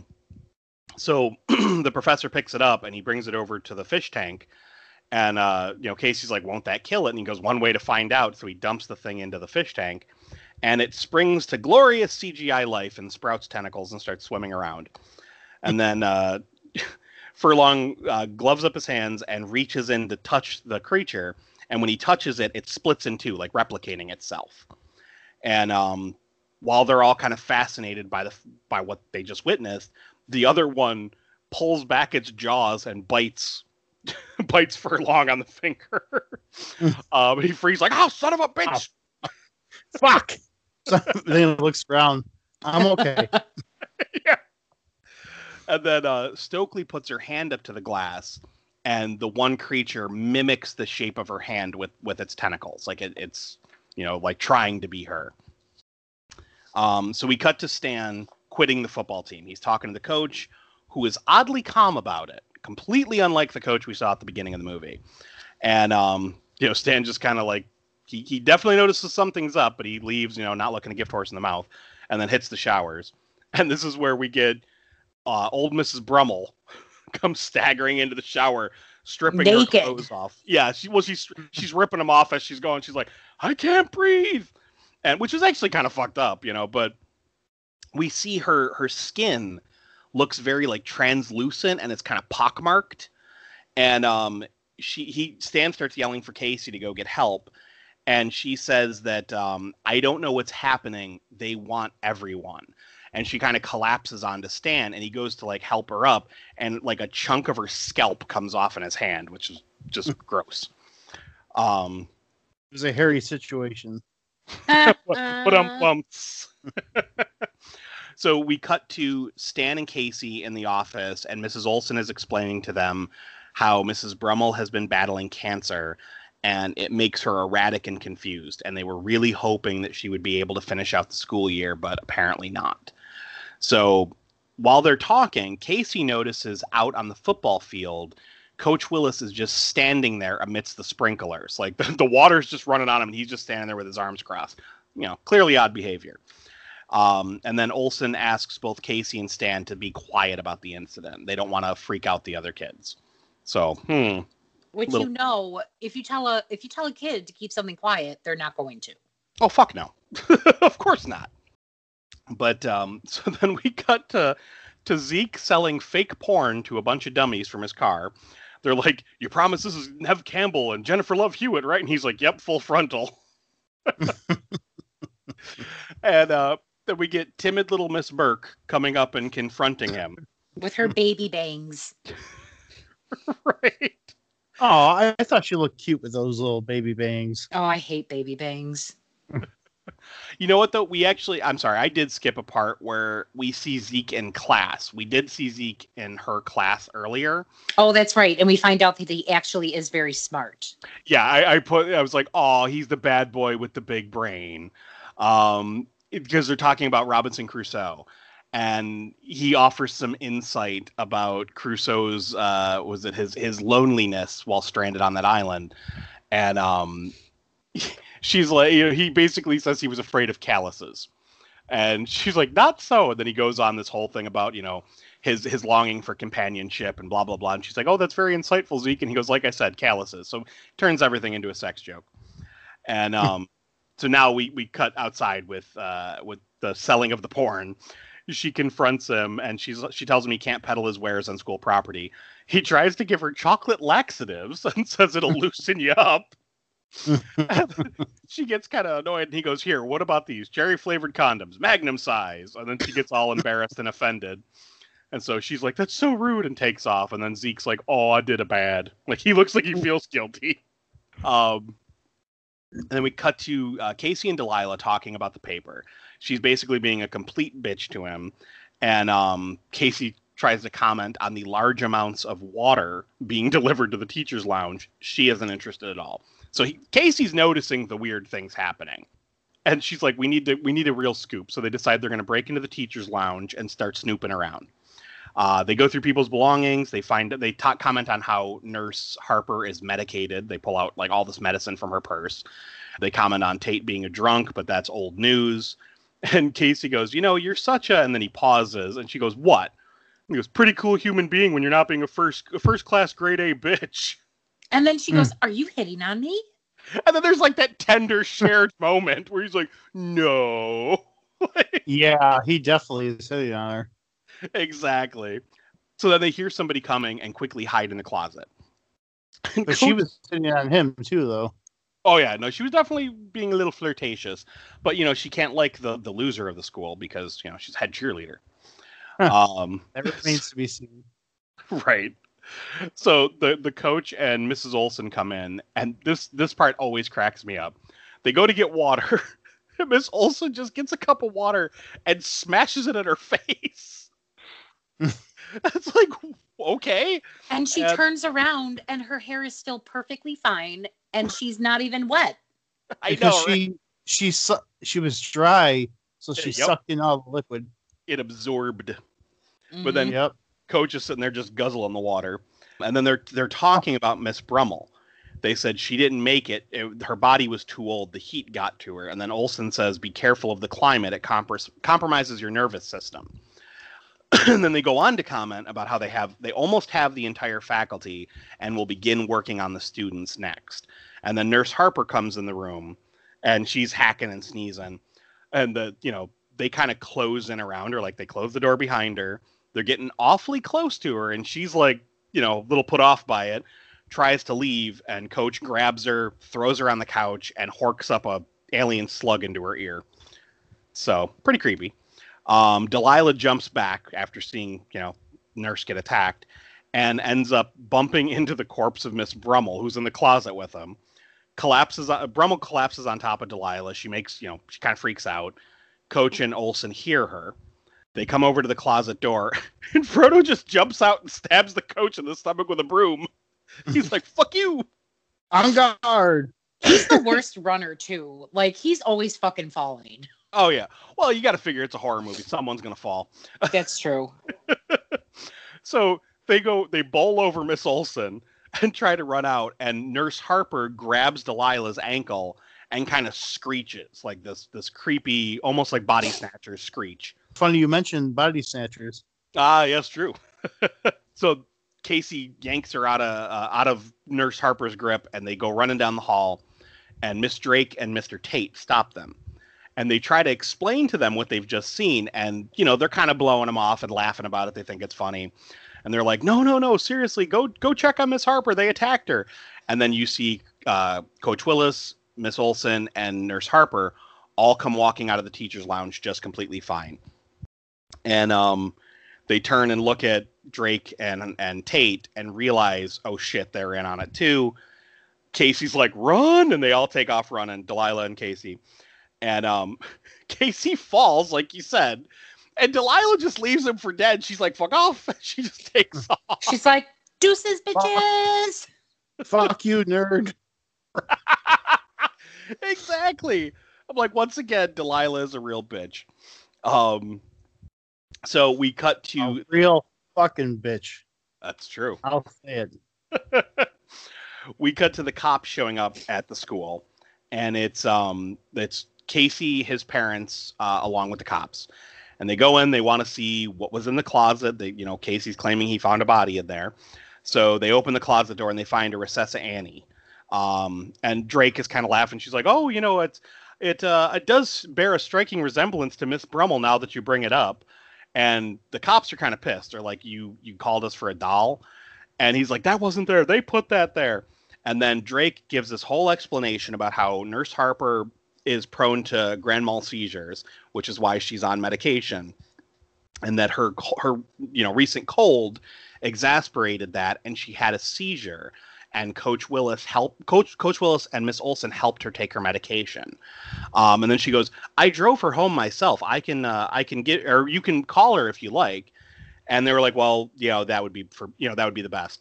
so the professor picks it up and he brings it over to the fish tank. And, you know, Casey's like, won't that kill it? And he goes, one way to find out. So he dumps the thing into the fish tank, and it springs to glorious CGI life and sprouts tentacles and starts swimming around. And then Furlong gloves up his hands and reaches in to touch the creature. And when he touches it, it splits in two, like replicating itself. And while they're all kind of fascinated by what they just witnessed, the other one pulls back its jaws and bites Furlong on the finger. He frees like, oh, son of a bitch! Oh. Fuck! So then he looks around. I'm okay. Yeah. And then Stokely puts her hand up to the glass, and the one creature mimics the shape of her hand with its tentacles, like it's you know, like trying to be her. So we cut to Stan quitting the football team. He's talking to the coach, who is oddly calm about it, completely unlike the coach we saw at the beginning of the movie. And you know, Stan just kind of like he definitely notices something's up, but he leaves, you know, not looking a gift horse in the mouth, and then hits the showers. And this is where we get old Mrs. Brummel comes staggering into the shower, stripping naked. her clothes off. Yeah, she's ripping them off as she's going. She's like, I can't breathe, and which is actually kind of fucked up, you know. But we see her skin looks very like translucent, and it's kind of pockmarked. And Stan starts yelling for Casey to go get help, and she says that I don't know what's happening. They want everyone. And she kind of collapses onto Stan, and he goes to like help her up, and like a chunk of her scalp comes off in his hand, which is just gross. It was a hairy situation. So we cut to Stan and Casey in the office, and Mrs. Olsen is explaining to them how Mrs. Brummel has been battling cancer, and it makes her erratic and confused. And they were really hoping that she would be able to finish out the school year, but apparently not. So while they're talking, Casey notices out on the football field, Coach Willis is just standing there amidst the sprinklers. Like the water's just running on him, and he's just standing there with his arms crossed. You know, clearly odd behavior. And then Olsen asks both Casey and Stan to be quiet about the incident. They don't want to freak out the other kids. So, Which, you know, if you tell a kid to keep something quiet, they're not going to. Oh, fuck no. Of course not. But so then we cut to Zeke selling fake porn to a bunch of dummies from his car. they're like, "You promise this is Nev Campbell and Jennifer Love Hewitt, right?" And he's like, "Yep, full frontal." And then we get timid little Miss Burke coming up and confronting him with her baby bangs. Right. Oh, I thought she looked cute with those little baby bangs. Oh, I hate baby bangs. You know what, though? I'm sorry, I did skip a part where we see Zeke in class. We did see Zeke in her class earlier. Oh, that's right. And we find out that he actually is very smart. Yeah, I was like, oh, he's the bad boy with the big brain. Because they're talking about Robinson Crusoe. And he offers some insight about Crusoe's, his loneliness while stranded on that island. And she's like, he basically says he was afraid of calluses. And she's like, not so. And then he goes on this whole thing about, his longing for companionship and blah, blah, blah. And she's like, oh, that's very insightful, Zeke. And he goes, like I said, calluses. So turns everything into a sex joke. And so now we cut outside with the selling of the porn. She confronts him, and she tells him he can't peddle his wares on school property. He tries to give her chocolate laxatives and says it'll loosen you up. She gets kind of annoyed, and he goes, here, what about these cherry-flavored condoms, Magnum size? And then she gets all embarrassed and offended. And so she's like, that's so rude, and takes off. And then Zeke's like, oh, I did a bad. Like, he looks like he feels guilty. And then we cut to Casey and Delilah talking about the paper. She's basically being a complete bitch to him. And Casey tries to comment on the large amounts of water being delivered to the teacher's lounge. She isn't interested at all. So Casey's noticing the weird things happening. And she's like, we need a real scoop. So they decide they're going to break into the teacher's lounge and start snooping around. They go through people's belongings. They comment on how Nurse Harper is medicated. They pull out like all this medicine from her purse. They comment on Tate being a drunk, but that's old news. And Casey goes, you're such a, and then he pauses and she goes, what? And he goes, pretty cool human being when you're not being a first class grade A bitch. And then she goes, are you hitting on me? And then there's like that tender shared moment where he's like, no. Yeah, he definitely is hitting on her. Exactly. So then they hear somebody coming and quickly hide in the closet. But she was hitting on him too, though. Oh, yeah. No, she was definitely being a little flirtatious. But, she can't like the loser of the school because, she's head cheerleader. That remains to be seen. Right. So the coach and Mrs. Olsen come in, and this part always cracks me up. They go to get water. Miss Olsen just gets a cup of water and smashes it at her face. It's like, okay. And she turns around, and her hair is still perfectly fine, and she's not even wet. I know, right? She was dry, so she sucked in all the liquid. It absorbed. Mm-hmm. But then Coach is sitting there just guzzling the water. And then they're talking about Miss Brummel. They said she didn't make it. Her body was too old. The heat got to her. And then Olsen says, be careful of the climate. It compromises your nervous system. And then they go on to comment about how they almost have the entire faculty and will begin working on the students next. And then Nurse Harper comes in the room and she's hacking and sneezing. And they kind of close in around her, like they close the door behind her. They're getting awfully close to her, and she's like, a little put off by it, tries to leave, and Coach grabs her, throws her on the couch, and horks up a alien slug into her ear. So, pretty creepy. Delilah jumps back after seeing, Nurse get attacked, and ends up bumping into the corpse of Miss Brummel, who's in the closet with him. Brummel collapses on top of Delilah. She makes, she kind of freaks out. Coach and Olsen hear her. They come over to the closet door, and Frodo just jumps out and stabs the coach in the stomach with a broom. He's like, fuck you. On guard. He's the worst runner, too. Like, he's always fucking falling. Oh, yeah. Well, you got to figure it's a horror movie. Someone's going to fall. That's true. So they bowl over Miss Olsen and try to run out, and Nurse Harper grabs Delilah's ankle and kind of screeches, like this creepy, almost like Body Snatchers screech. Funny you mentioned Body Snatchers. Ah, yes, true. So Casey yanks her out of Nurse Harper's grip, and they go running down the hall, and Miss Drake and Mr. Tate stop them. And they try to explain to them what they've just seen, and, they're kind of blowing them off and laughing about it. They think it's funny. And they're like, no, seriously, go check on Miss Harper. They attacked her. And then you see Coach Willis, Miss Olsen, and Nurse Harper all come walking out of the teacher's lounge just completely fine. And they turn and look at Drake and Tate and realize, oh shit, they're in on it too. Casey's like, run, and they all take off running, Delilah and Casey. And Casey falls, like you said, and Delilah just leaves him for dead. She's like, fuck off. She just takes off. She's like, deuces, bitches. Fuck you, nerd. Exactly. I'm like, once again, Delilah is a real bitch. So we cut to A real fucking bitch. That's true. I'll say it. We cut to the cops showing up at the school, and it's Casey, his parents, along with the cops, and they go in. They want to see what was in the closet. Casey's claiming he found a body in there, so they open the closet door and they find a Recessa Annie. And Drake is kind of laughing. She's like, "Oh, it does bear a striking resemblance to Miss Brummel now that you bring it up." And the cops are kind of pissed. They're like, you called us for a doll? And he's like, that wasn't there. They put that there. And then Drake gives this whole explanation about how Nurse Harper is prone to grand mal seizures, which is why she's on medication. And that her recent cold exasperated that, and she had a seizure. And Coach Willis and Miss Olsen helped her take her medication. And then she goes, I drove her home myself. I can get, or you can call her if you like. And they were like, well, that would be the best.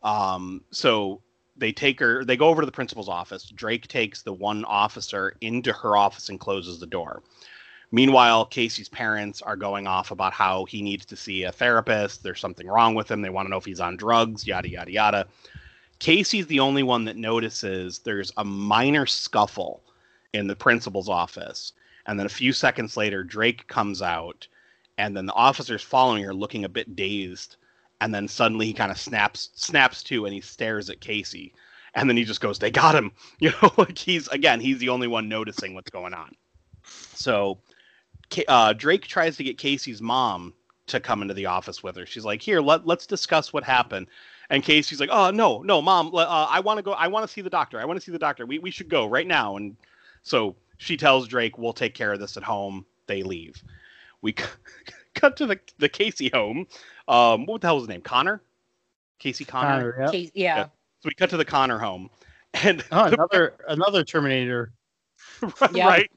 So they go over to the principal's office. Drake takes the one officer into her office and closes the door. Meanwhile, Casey's parents are going off about how he needs to see a therapist. There's something wrong with him. They want to know if he's on drugs, yada, yada, yada. Casey's the only one that notices there's a minor scuffle in the principal's office. And then a few seconds later, Drake comes out, and then the officer's following her looking a bit dazed. And then suddenly he kind of snaps to, and he stares at Casey. And then he just goes, they got him. He's the only one noticing what's going on. So Drake tries to get Casey's mom to come into the office with her. She's like, here, let's discuss what happened. And Casey's like, oh, no, Mom, I want to go. I want to see the doctor. We should go right now. And so she tells Drake, we'll take care of this at home. They leave. We cut to the Casey home. What the hell was his name? Connor? Casey Connor? Yeah. So we cut to the Connor home. And another Terminator. Right.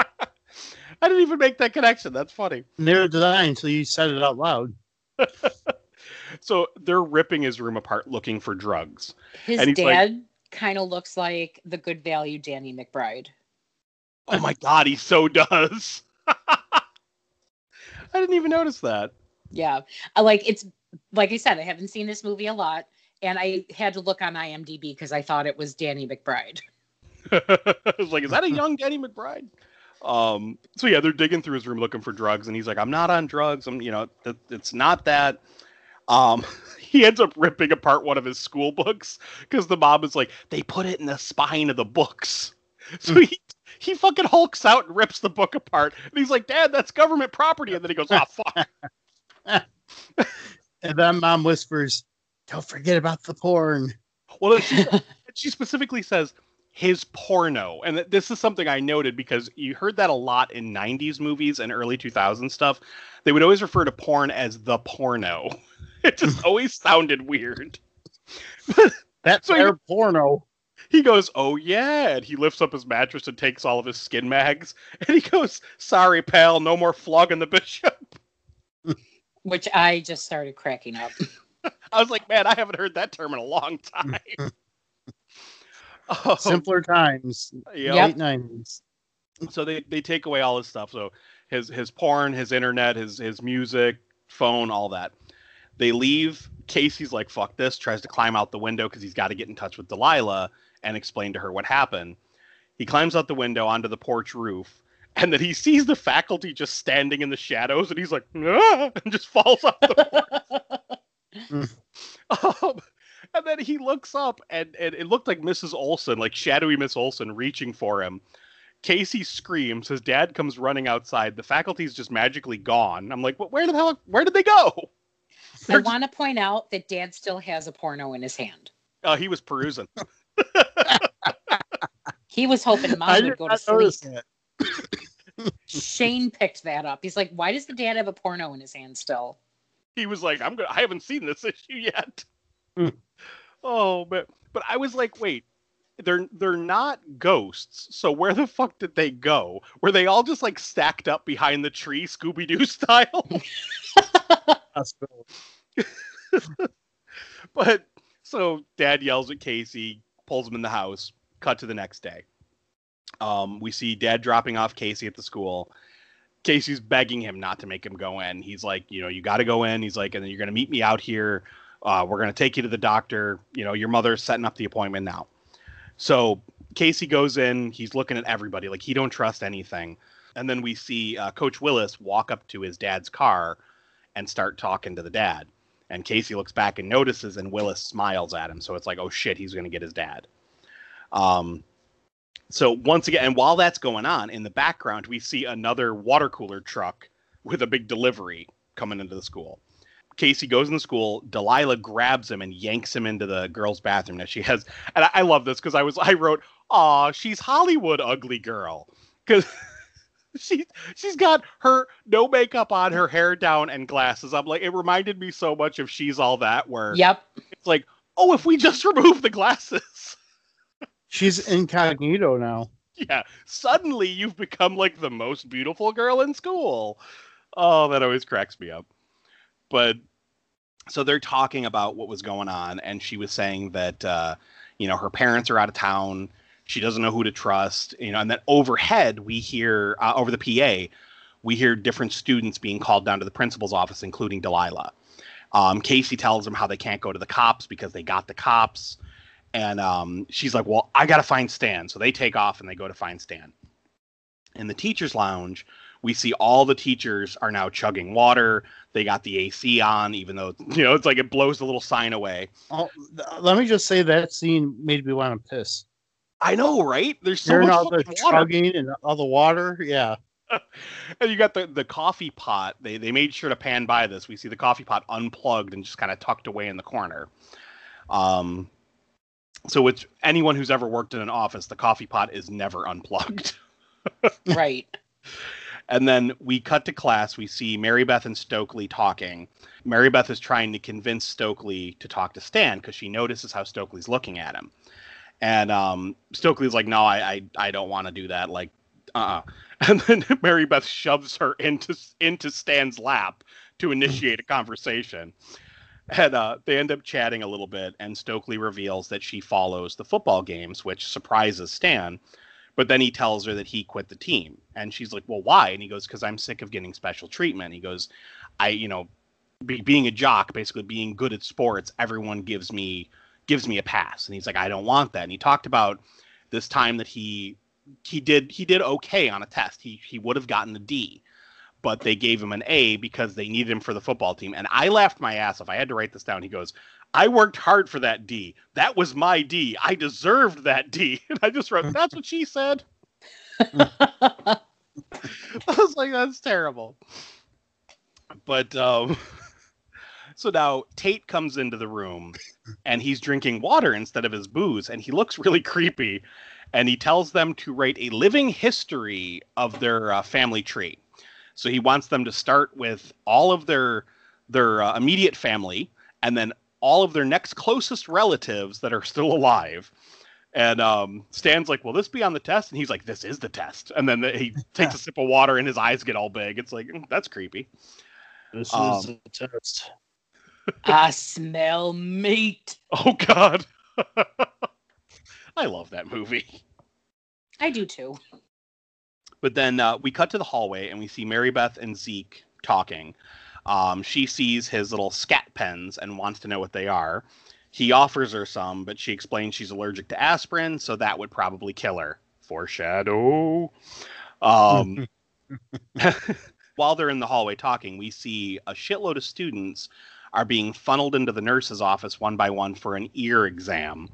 I didn't even make that connection. That's funny. Neither did I until you said it out loud. So they're ripping his room apart looking for drugs. His dad kind of looks like the good value Danny McBride. Oh my God, he so does. I didn't even notice that. Yeah. It's like I said, I haven't seen this movie a lot, and I had to look on IMDb because I thought it was Danny McBride. I was like, is that a young Danny McBride? So yeah, they're digging through his room looking for drugs, and he's like, I'm not on drugs. It's not that. He ends up ripping apart one of his school books because the mom is like, they put it in the spine of the books. So he fucking hulks out and rips the book apart. And he's like, Dad, that's government property. And then he goes, oh, fuck. And then Mom whispers, don't forget about the porn. Well, she specifically says, his porno. And this is something I noted because you heard that a lot in 90s movies and early 2000s stuff. They would always refer to porn as the porno. It just always sounded weird. That's so their porno. He goes, oh, yeah. And he lifts up his mattress and takes all of his skin mags. And he goes, sorry, pal, no more flogging the bishop. Which I just started cracking up. I was like, man, I haven't heard that term in a long time. Simpler times. Yep. Late 90s. So they take away all his stuff. So his porn, his internet, his music, phone, all that. They leave. Casey's like, fuck this, tries to climb out the window because he's got to get in touch with Delilah and explain to her what happened. He climbs out the window onto the porch roof, and then he sees the faculty just standing in the shadows, and he's like, ah, and just falls off the porch. And then he looks up, and it looked like Mrs. Olsen, like shadowy Miss Olsen, reaching for him. Casey screams. His dad comes running outside. The faculty's just magically gone. I'm like, where did they go? I want to point out that Dad still has a porno in his hand. Oh, he was perusing. He was hoping Mom I would did go to not sleep. notice that. Shane picked that up. He's like, why does the dad have a porno in his hand still? He was like, I haven't seen this issue yet. Oh, but I was like, wait, they're not ghosts. So where the fuck did they go? Were they all just like stacked up behind the tree, Scooby-Doo style? But so Dad yells at Casey, pulls him in the house. Cut to the next day. We see Dad dropping off Casey at the school. Casey's begging him not to make him go in. He's like, you got to go in. He's like, and then you're going to meet me out here. We're going to take you to the doctor. Your mother's setting up the appointment now. So Casey goes in. He's looking at everybody like he don't trust anything. And then we see Coach Willis walk up to his dad's car and start talking to the dad. And Casey looks back and notices, and Willis smiles at him. So it's like, oh shit, he's going to get his dad. So once again, and while that's going on, in the background, we see another water cooler truck with a big delivery coming into the school. Casey goes in the school. Delilah grabs him and yanks him into the girls' bathroom that she has. And I love this because I wrote, "Aw, she's Hollywood ugly girl," because she's got her no makeup on, her hair down, and glasses. I'm like, it reminded me so much of She's All That, where it's like, oh, if we just remove the glasses. She's incognito now. Yeah, suddenly you've become like the most beautiful girl in school. Oh, that always cracks me up. But so they're talking about what was going on, and she was saying that her parents are out of town. She doesn't know who to trust. And then overhead we hear over the PA, we hear different students being called down to the principal's office, including Delilah. Casey tells them how they can't go to the cops because they got the cops. And she's like, well, I got to find Stan. So they take off and they go to find Stan. In the teacher's lounge, we see all the teachers are now chugging water. They got the AC on, even though, it's like it blows the little sign away. Oh, let me just say that scene made me want to piss. I know, right? There's so much all the water. chugging and all the water. Yeah. And you got the coffee pot. They made sure to pan by this. We see the coffee pot unplugged and just kind of tucked away in the corner. So it's anyone who's ever worked in an office, the coffee pot is never unplugged. Right. And then we cut to class. We see Mary Beth and Stokely talking. Mary Beth is trying to convince Stokely to talk to Stan because she notices how Stokely's looking at him. And Stokely's like, no, I don't want to do that. Like, And then Mary Beth shoves her into Stan's lap to initiate a conversation. And they end up chatting a little bit, and Stokely reveals that she follows the football games, which surprises Stan. But then he tells her that he quit the team. And she's like, well, why? And he goes, because I'm sick of getting special treatment. He goes, being a jock, basically being good at sports, everyone gives me a pass. And he's like, I don't want that. And he talked about this time that he did okay on a test. He would have gotten a D. But they gave him an A because they needed him for the football team. And I laughed my ass off. I had to write this down. He goes, I worked hard for that D. That was my D. I deserved that D. And I just wrote, that's what she said. I was like, that's terrible. But so now Tate comes into the room and he's drinking water instead of his booze. And he looks really creepy. And he tells them to write a living history of their family tree. So he wants them to start with all of their immediate family, and then all of their next closest relatives that are still alive. And Stan's like, will this be on the test? And he's like, this is the test. And then he takes a sip of water and his eyes get all big. It's like, that's creepy. This is the test. I smell meat. Oh, God. I love that movie. I do, too. But then we cut to the hallway and we see Mary Beth and Zeke talking. She sees his little scat pens and wants to know what they are. He offers her some, but she explains she's allergic to aspirin, so that would probably kill her. Foreshadow. While they're in the hallway talking, we see a shitload of students are being funneled into the nurse's office one by one for an ear exam.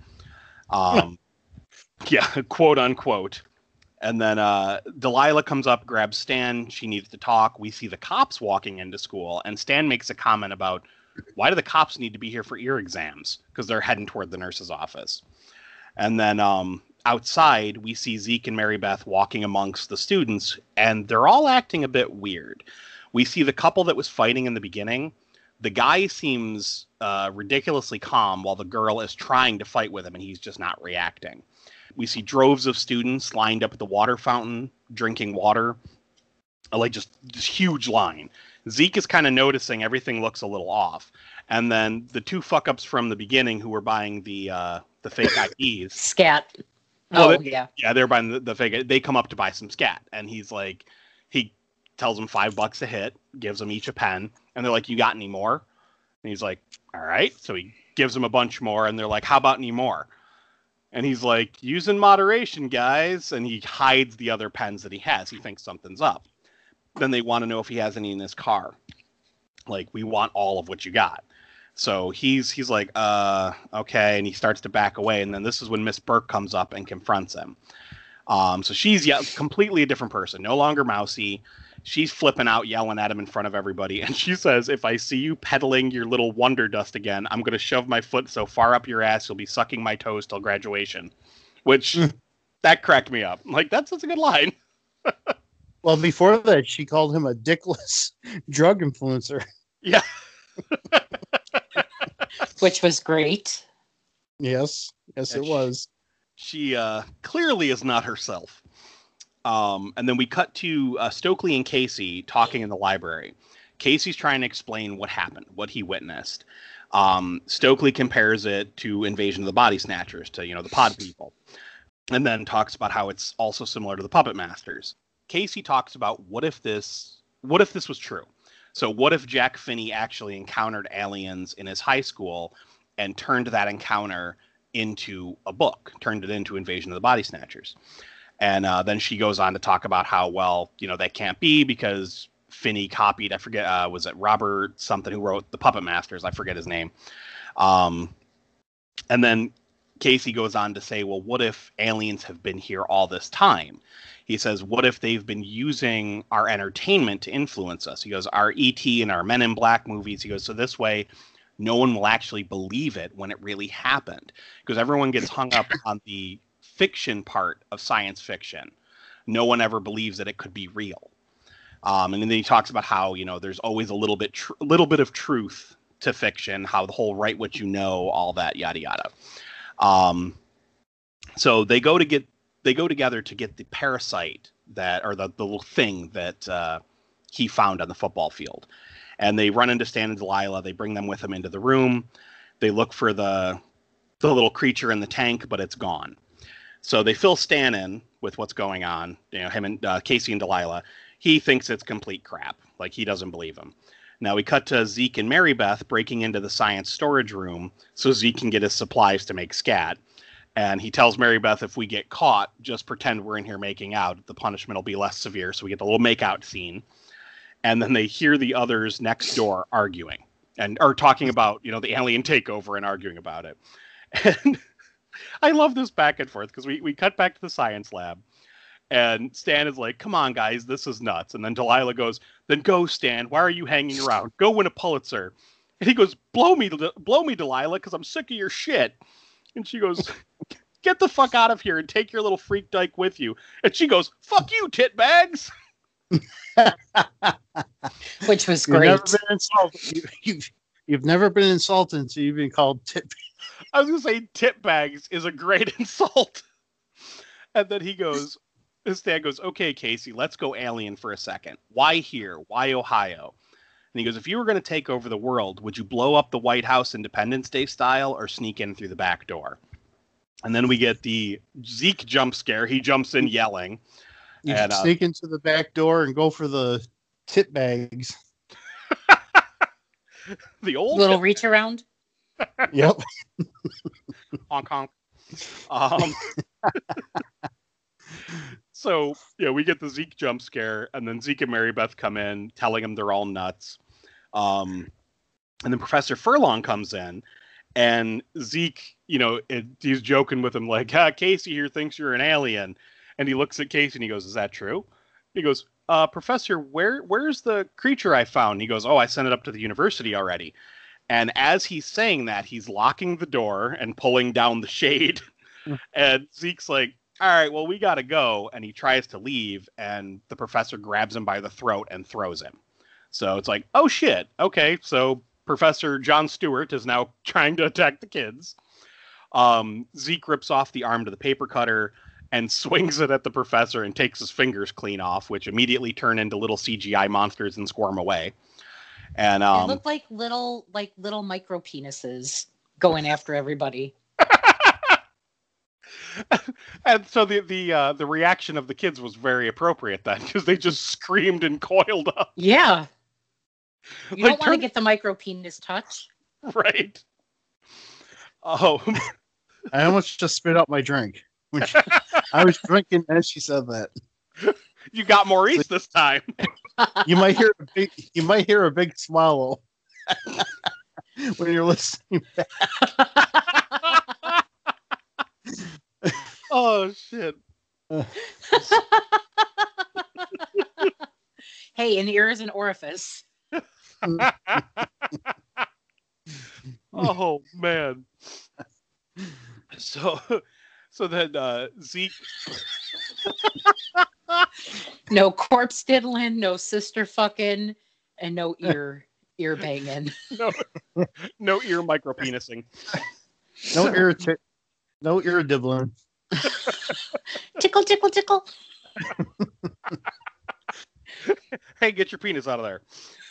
Yeah, quote unquote. And then Delilah comes up, grabs Stan. She needs to talk. We see the cops walking into school, and Stan makes a comment about why do the cops need to be here for ear exams? Because they're heading toward the nurse's office. And then outside, we see Zeke and Mary Beth walking amongst the students, and they're all acting a bit weird. We see the couple that was fighting in the beginning. The guy seems ridiculously calm while the girl is trying to fight with him, and he's just not reacting. We see droves of students lined up at the water fountain, drinking water, like just this huge line. Zeke is kind of noticing everything looks a little off. And then the two fuck-ups from the beginning who were buying the fake IDs. Scat. Well, Yeah, they're buying the fake. They come up to buy some scat, and he tells them $5 a hit, gives them each a pen, and they're like, "You got any more?" And he's like, "All right." So he gives them a bunch more, and they're like, "How about any more?" And he's like, "Use in moderation, guys." And he hides the other pens that he has. He thinks something's up. Then they want to know if he has any in his car. Like, we want all of what you got. So he's like, okay, and he starts to back away, and then this is when Miss Burke comes up and confronts him. So she's completely a different person, no longer mousy. She's flipping out, yelling at him in front of everybody, and she says, "If I see you peddling your little Wonder Dust again, I'm going to shove my foot so far up your ass you'll be sucking my toes till graduation." Which, that cracked me up. Like, that's a good line. Well, before that, she called him a dickless drug influencer. Yeah. which was great. Yes, it was. She clearly is not herself. And then we cut to Stokely and Casey talking in the library. Casey's trying to explain what happened, what he witnessed. Stokely compares it to Invasion of the Body Snatchers, to, the pod people. And then talks about how it's also similar to the Puppet Masters. Casey talks about what if this was true? So what if Jack Finney actually encountered aliens in his high school and turned that encounter into a book, turned it into Invasion of the Body Snatchers? And then she goes on to talk about how, well, that can't be because Finney copied, I forget, was it Robert something who wrote the Puppet Masters? I forget his name. And then Casey goes on to say, well, what if aliens have been here all this time? He says, what if they've been using our entertainment to influence us? He goes, our E.T. and our Men in Black movies. He goes, so this way, no one will actually believe it when it really happened. Because everyone gets hung up on the fiction part of science fiction. No one ever believes that it could be real. And then he talks about how, there's always a little bit of truth to fiction, how the whole write what you know, all that, yada, yada. So they go together to get the parasite or the little thing that he found on the football field. And they run into Stan and Delilah. They bring them with them into the room. They look for the little creature in the tank, but it's gone. So they fill Stan in with what's going on, him and Casey and Delilah. He thinks it's complete crap. Like, he doesn't believe him. Now we cut to Zeke and Mary Beth breaking into the science storage room so Zeke can get his supplies to make scat. And he tells Mary Beth, if we get caught, just pretend we're in here making out. The punishment will be less severe. So we get the little makeout scene. And then they hear the others next door arguing or talking about, the alien takeover and arguing about it. And I love this back and forth because we cut back to the science lab. And Stan is like, come on, guys, this is nuts. And then Delilah goes, then go, Stan. Why are you hanging around? Go win a Pulitzer. And he goes, blow me, Delilah, because I'm sick of your shit. And she goes, get the fuck out of here and take your little freak dyke with you. And she goes, fuck you, tit bags. Which was great. You've never been insulted. You've never been insulted until you've been called tit. I was going to say tit bags is a great insult. And then Stan goes, okay, Casey, let's go alien for a second. Why here? Why Ohio? And he goes, if you were going to take over the world, would you blow up the White House Independence Day style or sneak in through the back door? And then we get the Zeke jump scare. He jumps in yelling. You sneak into the back door and go for the tit bags. The old little reach around. Yep. Honk honk. So, we get the Zeke jump scare, and then Zeke and Mary Beth come in, telling him they're all nuts. And then Professor Furlong comes in, and Zeke, he's joking with him like, Casey here thinks you're an alien. And he looks at Casey and he goes, is that true? He goes, Professor, where's the creature I found? And he goes, oh, I sent it up to the university already. And as he's saying that, he's locking the door and pulling down the shade. And Zeke's like, all right, well, we got to go. And he tries to leave, and the professor grabs him by the throat and throws him. So it's like, oh, shit. Okay, so Professor John Stewart is now trying to attack the kids. Zeke rips off the arm to the paper cutter and swings it at the professor and takes his fingers clean off, which immediately turn into little CGI monsters and squirm away. And they look like little micro penises going after everybody. And so the reaction of the kids was very appropriate then, because they just screamed and coiled up. Yeah. You don't want to get the micro penis touch. Right. Oh. I almost just spit out my drink. I was drinking as she said that. You got Maurice this time. You might hear a big swallow when you're listening back. Oh shit. Hey, an ear is an orifice. Oh man. So then Zeke. No corpse diddling, no sister fucking, and no ear banging. No ear micro penising. No ear dibbling. Tickle, tickle, tickle. Hey, get your penis out of there.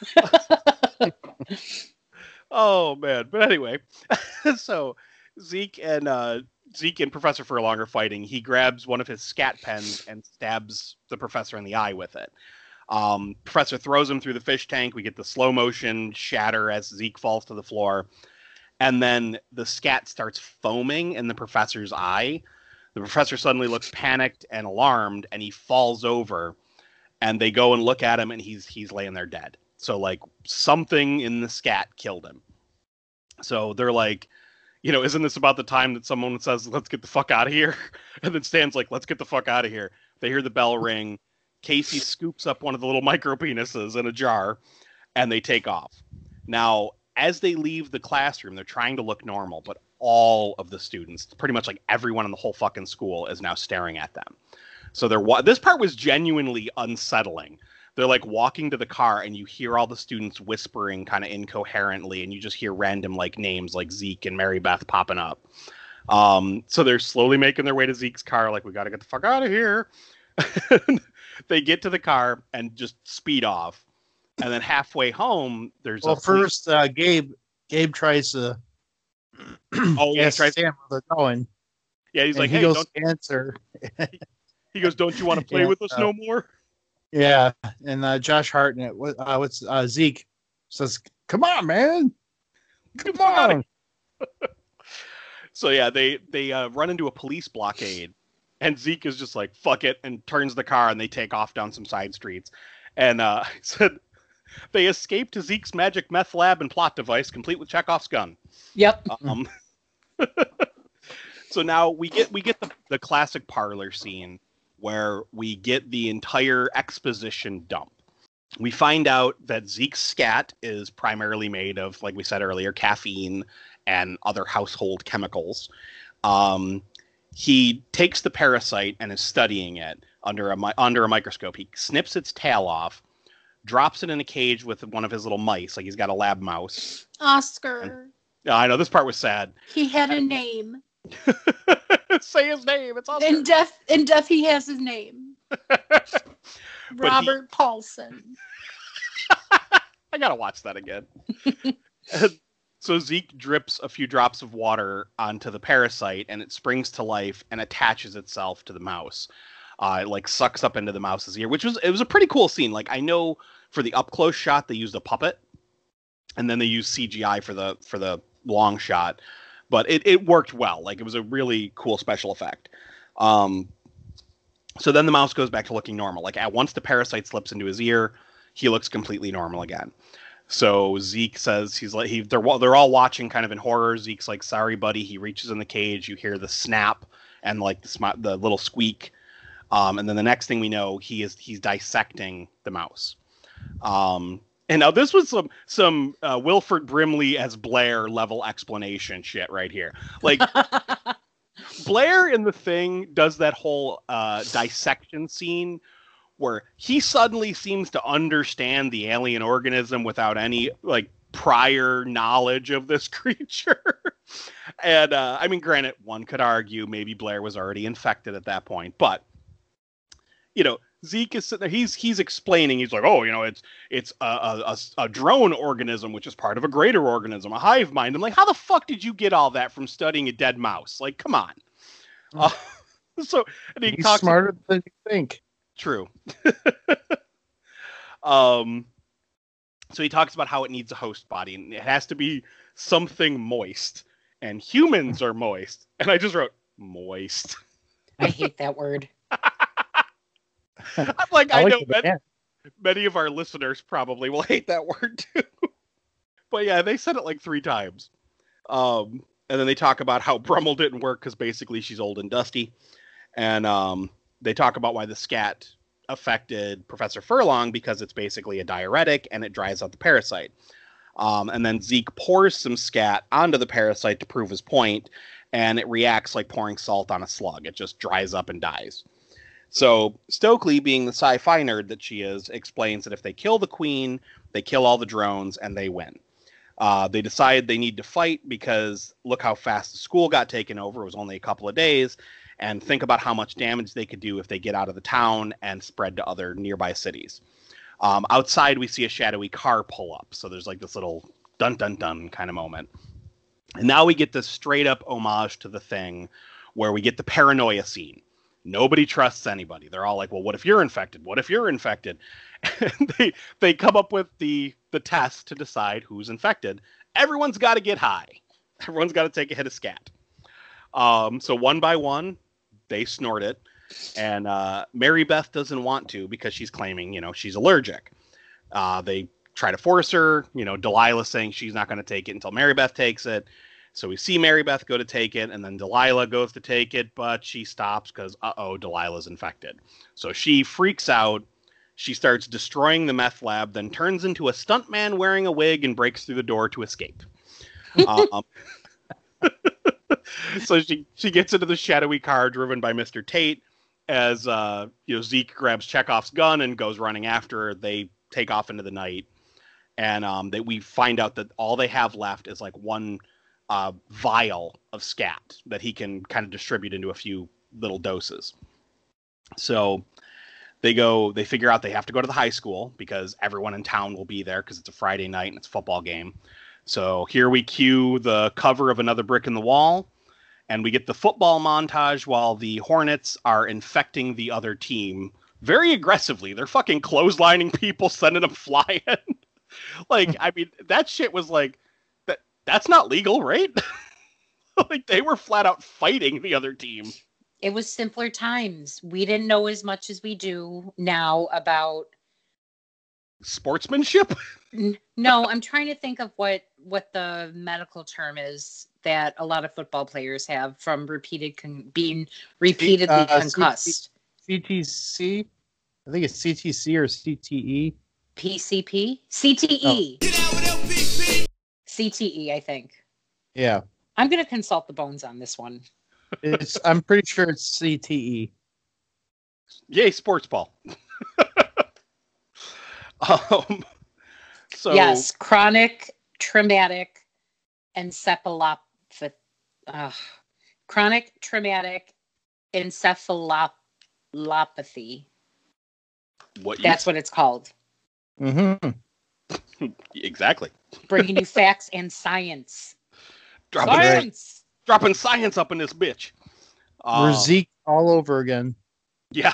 Oh man. But anyway, so Zeke and Professor Furlong are fighting. He grabs one of his scat pens and stabs the professor in the eye with it. Professor throws him through the fish tank. We get the slow motion shatter as Zeke falls to the floor. And then the scat starts foaming in the professor's eye. The professor suddenly looks panicked and alarmed, and he falls over. And they go and look at him, and he's laying there dead. So, like, something in the scat killed him. So they're like, isn't this about the time that someone says, let's get the fuck out of here? And then Stan's like, let's get the fuck out of here. They hear the bell ring. Casey scoops up one of the little micro penises in a jar, and they take off. Now, as they leave the classroom, they're trying to look normal, but all of the students, pretty much like everyone in the whole fucking school, is now staring at them. So this part was genuinely unsettling. They're like walking to the car, and you hear all the students whispering kind of incoherently, and you just hear random like names like Zeke and Mary Beth popping up. So they're slowly making their way to Zeke's car, like, we got to get the fuck out of here. They get to the car and just speed off. And then halfway home, there's Gabe tries to tries Sam where they're going. Yeah, he's like, he hey, goes to answer. He goes, don't you want to play with us no more? Yeah, and Josh Hartnett, Zeke says, "Come on, man, come on." So yeah, they run into a police blockade, and Zeke is just like, "Fuck it," and turns the car, and they take off down some side streets. And said they escape to Zeke's magic meth lab and plot device, complete with Chekhov's gun. Yep. So now we get the classic parlor scene, where we get the entire exposition dump. We find out that Zeke's scat is primarily made of, like we said earlier, caffeine and other household chemicals. He takes the parasite and is studying it under a microscope. He snips its tail off, drops it in a cage with one of his little mice, like he's got a lab mouse. Oscar. Yeah, I know, this part was sad. He had a name. Say his name. It's Oscar. In death, he has his name. Robert Paulson. I gotta watch that again. So Zeke drips a few drops of water onto the parasite, and it springs to life and attaches itself to the mouse. It like sucks up into the mouse's ear, which was a pretty cool scene. Like, I know for the up close shot they used a puppet, and then they used CGI for the long shot. But it worked well. Like, it was a really cool special effect. So then the mouse goes back to looking normal. Like, once the parasite slips into his ear, he looks completely normal again. So Zeke says they're all watching kind of in horror. Zeke's like, "Sorry, buddy." He reaches in the cage. You hear the snap and like the little squeak. And then the next thing we know, he's dissecting the mouse. And now this was some Wilford Brimley as Blair level explanation shit right here. Like Blair in The Thing does that whole dissection scene where he suddenly seems to understand the alien organism without any like prior knowledge of this creature. And I mean, granted, one could argue maybe Blair was already infected at that point, but you know, Zeke is sitting there. He's explaining. He's like, oh, you know, it's a drone organism, which is part of a greater organism, a hive mind. I'm like, how the fuck did you get all that from studying a dead mouse? Like, come on. So and He's smarter than you think. True. So he talks about how it needs a host body, and it has to be something moist, and humans are moist. And I just wrote moist. I hate that word. I'm like, I know it, many of our listeners probably will hate that word too. But yeah, they said it like 3 times. And then they talk about how Brummel didn't work because basically she's old and dusty. And they talk about why the scat affected Professor Furlong because it's basically a diuretic and it dries out the parasite. And then Zeke pours some scat onto the parasite to prove his point, and it reacts like pouring salt on a slug. It just dries up and dies. So Stokely, being the sci-fi nerd that she is, explains that if they kill the queen, they kill all the drones, and they win. They decide they need to fight because look how fast the school got taken over. It was only a couple of days. And think about how much damage they could do if they get out of the town and spread to other nearby cities. Outside, we see a shadowy car pull up. So there's like this little dun-dun-dun kind of moment. And now we get this straight-up homage to The Thing where we get the paranoia scene. Nobody trusts anybody. They're all like, well, what if you're infected? What if you're infected? And they come up with the test to decide who's infected. Everyone's got to get high. Everyone's got to take a hit of scat. So one by one, they snort it. And Mary Beth doesn't want to because she's claiming, you know, she's allergic. They try to force her. You know, Delilah saying she's not going to take it until Mary Beth takes it. So we see Mary Beth go to take it, and then Delilah goes to take it, but she stops because, Delilah's infected. So she freaks out. She starts destroying the meth lab, then turns into a stuntman wearing a wig and breaks through the door to escape. So she gets into the shadowy car driven by Mr. Tate as Zeke grabs Chekhov's gun and goes running after her. They take off into the night, and we find out that all they have left is like one vial of scat that he can kind of distribute into a few little doses. So they figure out they have to go to the high school because everyone in town will be there because it's a Friday night and it's a football game. So here we cue the cover of Another Brick in the Wall, and we get the football montage while the Hornets are infecting the other team very aggressively. They're fucking clotheslining people, sending them flying. Like, I mean, that shit was like, that's not legal, right? Like, they were flat out fighting the other team. It was simpler times. We didn't know as much as we do now about sportsmanship. No, I'm trying to think of what the medical term is that a lot of football players have from being repeatedly concussed. CTC? I think it's CTC or CTE. PCP? CTE. Oh. CTE, I think. Yeah. I'm going to consult the bones on this one. I'm pretty sure it's CTE. Yay, sports ball. Yes, chronic traumatic encephalopathy. Chronic traumatic encephalopathy. That's what it's called. Mm-hmm. Exactly. Bringing you facts and science. Dropping science up in this bitch. We're Zeke all over again. Yeah.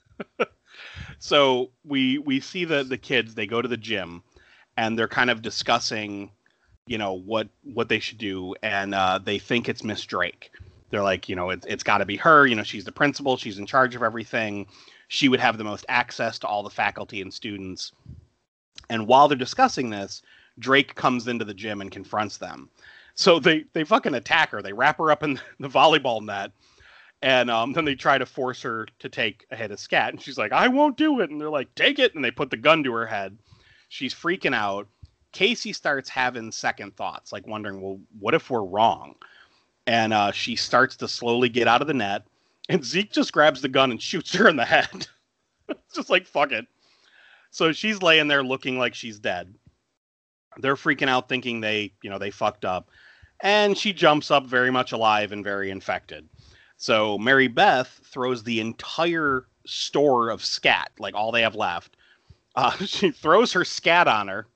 So we see the kids, they go to the gym and they're kind of discussing, what they should do. And they think it's Miss Drake. They're like, it's got to be her. She's the principal. She's in charge of everything. She would have the most access to all the faculty and students. And while they're discussing this, Drake comes into the gym and confronts them. So they fucking attack her. They wrap her up in the volleyball net. And then they try to force her to take a hit of scat. And she's like, I won't do it. And they're like, take it. And they put the gun to her head. She's freaking out. Casey starts having second thoughts, like wondering, well, what if we're wrong? And she starts to slowly get out of the net, and Zeke just grabs the gun and shoots her in the head. It's just like, fuck it. So she's laying there looking like she's dead. They're freaking out, thinking they fucked up. And she jumps up very much alive and very infected. So Mary Beth throws the entire store of scat, like all they have left. She throws her scat on her,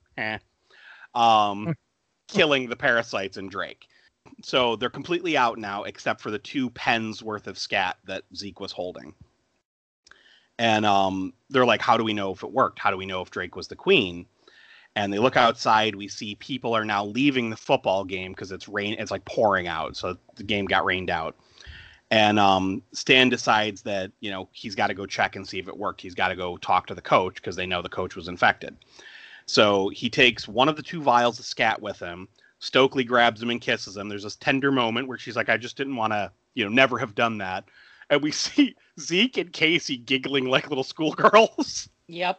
killing the parasites in Drake. So they're completely out now, except for the 2 pens worth of scat that Zeke was holding. And they're like, how do we know if it worked? How do we know if Drake was the queen? And they look outside. We see people are now leaving the football game because it's like pouring out. So the game got rained out. And Stan decides that, he's got to go check and see if it worked. He's got to go talk to the coach because they know the coach was infected. So he takes one of the 2 vials of scat with him. Stokely grabs him and kisses him. There's this tender moment where she's like, I just didn't want to, never have done that. And we see Zeke and Casey giggling like little schoolgirls. Yep.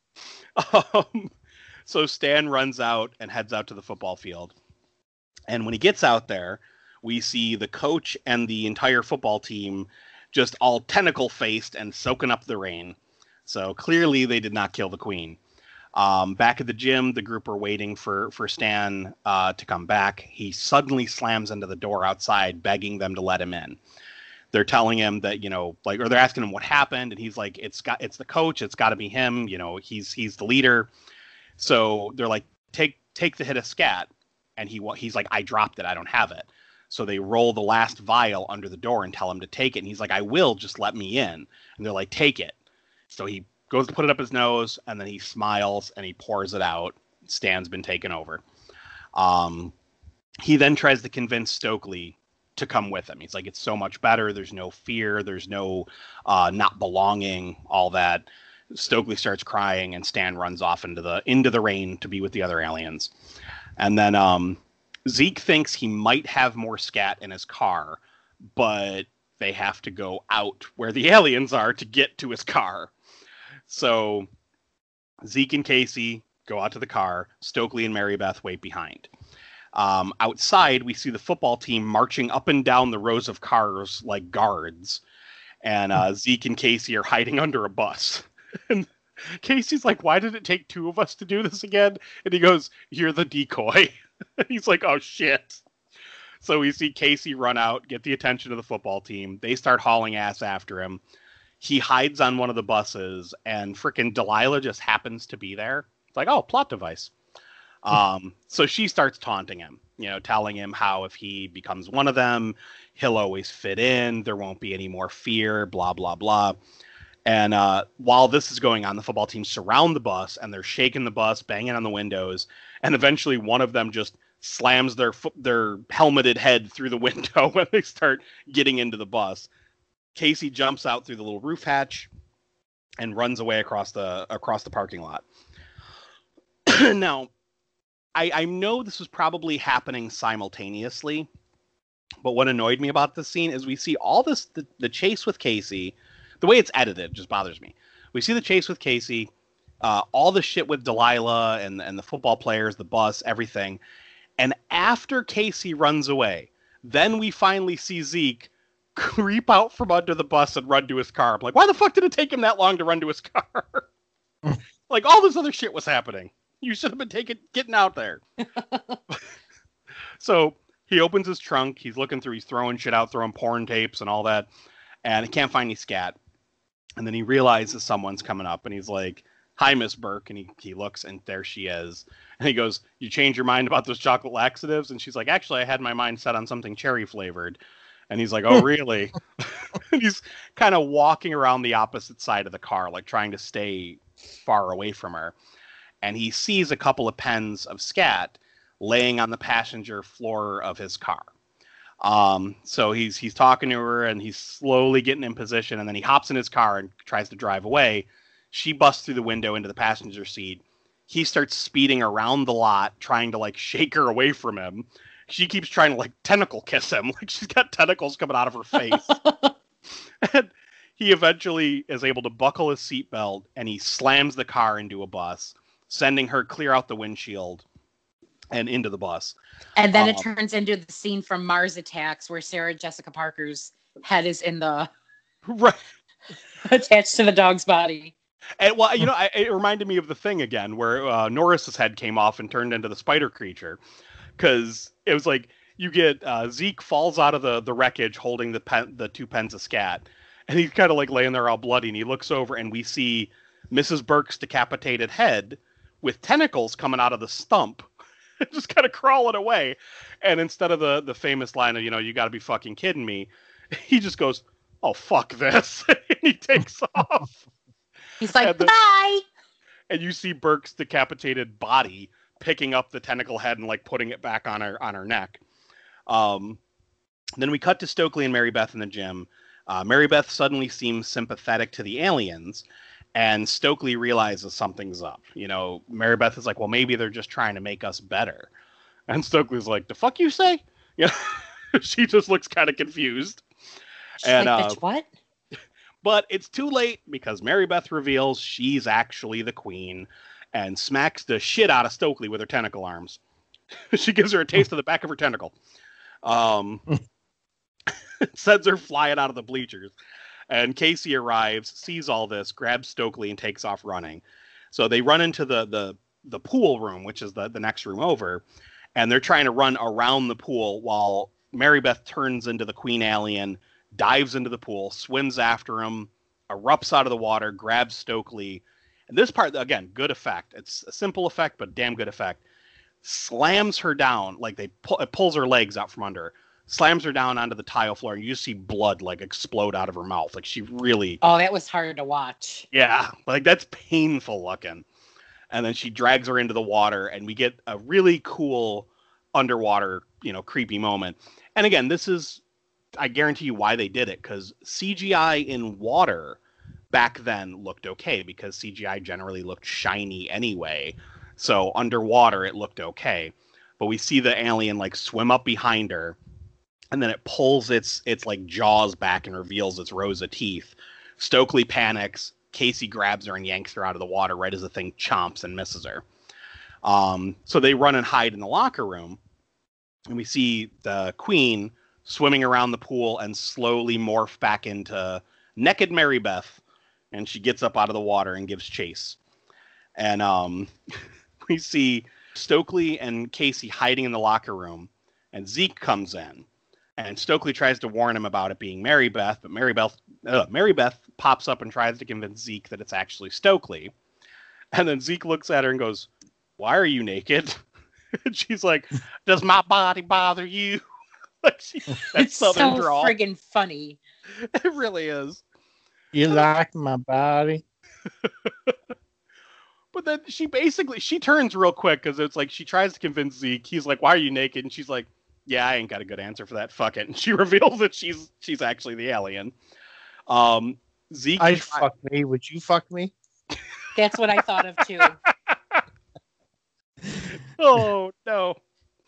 So Stan runs out and heads out to the football field. And when he gets out there, we see the coach and the entire football team just all tentacle-faced and soaking up the rain. So clearly they did not kill the queen. Back at the gym, the group are waiting for Stan to come back. He suddenly slams into the door outside, begging them to let him in. They're telling him that, or they're asking him what happened. And he's like, it's the coach. It's got to be him. He's the leader. So they're like, take the hit of scat. And he's like, I dropped it. I don't have it. So they roll the last vial under the door and tell him to take it. And he's like, I will, just let me in. And they're like, take it. So he goes to put it up his nose, and then he smiles and he pours it out. Stan's been taken over. He then tries to convince Stokely to come with him. He's like, it's so much better. There's no fear. There's no not belonging, all that. Stokely starts crying, and Stan runs off into the rain to be with the other aliens. And then Zeke thinks he might have more scat in his car, but they have to go out where the aliens are to get to his car. So Zeke and Casey go out to the car. Stokely and Mary Beth wait behind. Outside, we see the football team marching up and down the rows of cars like guards. And Zeke and Casey are hiding under a bus. And Casey's like, why did it take 2 of us to do this again? And he goes, you're the decoy. He's like, oh, shit. So we see Casey run out, get the attention of the football team. They start hauling ass after him. He hides on one of the buses, and frickin' Delilah just happens to be there. It's like, oh, plot device. So she starts taunting him, telling him how if he becomes one of them, he'll always fit in. There won't be any more fear, blah, blah, blah. And while this is going on, the football team surround the bus, and they're shaking the bus, banging on the windows. And eventually one of them just slams their helmeted head through the window when they start getting into the bus. Casey jumps out through the little roof hatch and runs away across the parking lot. Now, I know this was probably happening simultaneously, but what annoyed me about this scene is we see all this, the chase with Casey. The way it's edited just bothers me. We see the chase with Casey, all the shit with Delilah and the football players, the bus, everything. And after Casey runs away, then we finally see Zeke creep out from under the bus and run to his car. I'm like, why the fuck did it take him that long to run to his car? Like, all this other shit was happening. You should have been getting out there. So he opens his trunk. He's looking through. He's throwing shit out, throwing porn tapes and all that. And he can't find any scat. And then he realizes someone's coming up. And he's like, hi, Miss Burke. And he looks, and there she is. And he goes, you change your mind about those chocolate laxatives? And she's like, actually, I had my mind set on something cherry flavored. And he's like, oh, really? And he's kind of walking around the opposite side of the car, like trying to stay far away from her. And he sees a couple of pens of scat laying on the passenger floor of his car. So he's talking to her, and he's slowly getting in position, and then he hops in his car and tries to drive away. She busts through the window into the passenger seat. He starts speeding around the lot, trying to like shake her away from him. She keeps trying to like tentacle kiss him, like she's got tentacles coming out of her face. And he eventually is able to buckle his seatbelt, and he slams the car into a bus. sending her clear out the windshield and into the bus. And then it turns into the scene from Mars Attacks where Sarah Jessica Parker's head is in the right attached to the dog's body. And well, it reminded me of The Thing again, where Norris's head came off and turned into the spider creature, because it was like you get Zeke falls out of the wreckage holding the 2 pens of scat, and he's kind of like laying there all bloody, and he looks over and we see Mrs. Burke's decapitated head with tentacles coming out of the stump, just kind of crawling away. And instead of the famous line of, you got to be fucking kidding me, he just goes, "Oh, fuck this," and he takes off. He's like, bye! And you see Burke's decapitated body picking up the tentacle head and like putting it back on her neck. Then we cut to Stokely and Mary Beth in the gym. Mary Beth suddenly seems sympathetic to the aliens, and Stokely realizes something's up. Mary Beth is like, well, maybe they're just trying to make us better. And Stokely's like, the fuck you say? She just looks kind of confused. She's like, bitch, what? But it's too late, because Mary Beth reveals she's actually the queen and smacks the shit out of Stokely with her tentacle arms. She gives her a taste of the back of her tentacle. Sends her flying out of the bleachers. And Casey arrives, sees all this, grabs Stokely, and takes off running. So they run into the pool room, which is the next room over, and they're trying to run around the pool while Mary Beth turns into the queen alien, dives into the pool, swims after him, erupts out of the water, grabs Stokely. And this part, again, good effect. It's a simple effect, but damn good effect. Slams her down, like it pulls her legs out from under her. Slams her down onto the tile floor, and you just see blood like explode out of her mouth. Like she really... Oh, that was hard to watch. Yeah, like that's painful looking. And then she drags her into the water, and we get a really cool underwater, creepy moment. And again, this is... I guarantee you why they did it, because CGI in water back then looked okay, because CGI generally looked shiny anyway. So underwater, it looked okay. But we see the alien like swim up behind her, and then it pulls its like jaws back and reveals its rows of teeth. Stokely panics. Casey grabs her and yanks her out of the water right as the thing chomps and misses her. So they run and hide in the locker room, and we see the queen swimming around the pool and slowly morph back into naked Mary Beth, and she gets up out of the water and gives chase. And we see Stokely and Casey hiding in the locker room, and Zeke comes in, and Stokely tries to warn him about it being Mary Beth, but Mary Beth pops up and tries to convince Zeke that it's actually Stokely. And then Zeke looks at her and goes, "Why are you naked?" And she's like, "Does my body bother you?" That's southern so drawl. Friggin' funny. It really is. You like my body? But then she turns real quick, because it's like she tries to convince Zeke. He's like, "Why are you naked?" And she's like, "Yeah, I ain't got a good answer for that. Fuck it." And she reveals that she's actually the alien. Zeke, I'd fuck me. Would you fuck me? That's what I thought of too. Oh no.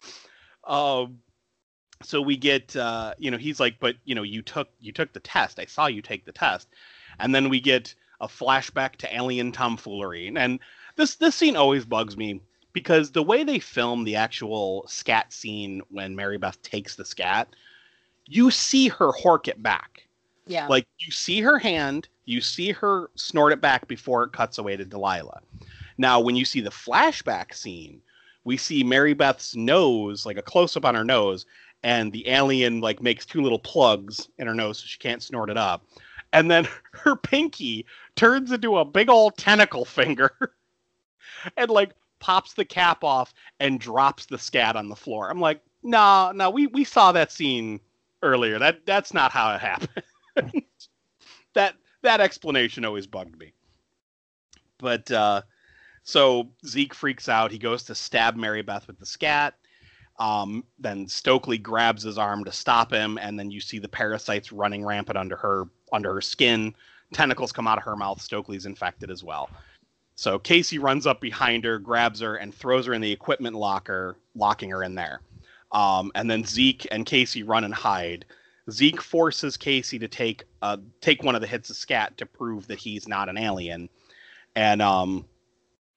So we get, he's like, "But you took the test. I saw you take the test." And then we get a flashback to alien tomfoolery. And this scene always bugs me, because the way they film the actual scat scene when Mary Beth takes the scat, you see her hork it back. Yeah. Like, you see her hand, you see her snort it back before it cuts away to Delilah. Now, when you see the flashback scene, we see Mary Beth's nose, like a close-up on her nose, and the alien like makes 2 little plugs in her nose so she can't snort it up. And then her pinky turns into a big old tentacle finger and like pops the cap off and drops the scat on the floor. I'm like, no, we saw that scene earlier. That's not how it happened. that explanation always bugged me. But so Zeke freaks out. He goes to stab Mary Beth with the scat. Then Stokely grabs his arm to stop him, and then you see the parasites running rampant under her skin. Tentacles come out of her mouth. Stokely's infected as well. So Casey runs up behind her, grabs her, and throws her in the equipment locker, locking her in there. And then Zeke and Casey run and hide. Zeke forces Casey to take one of the hits of scat to prove that he's not an alien. And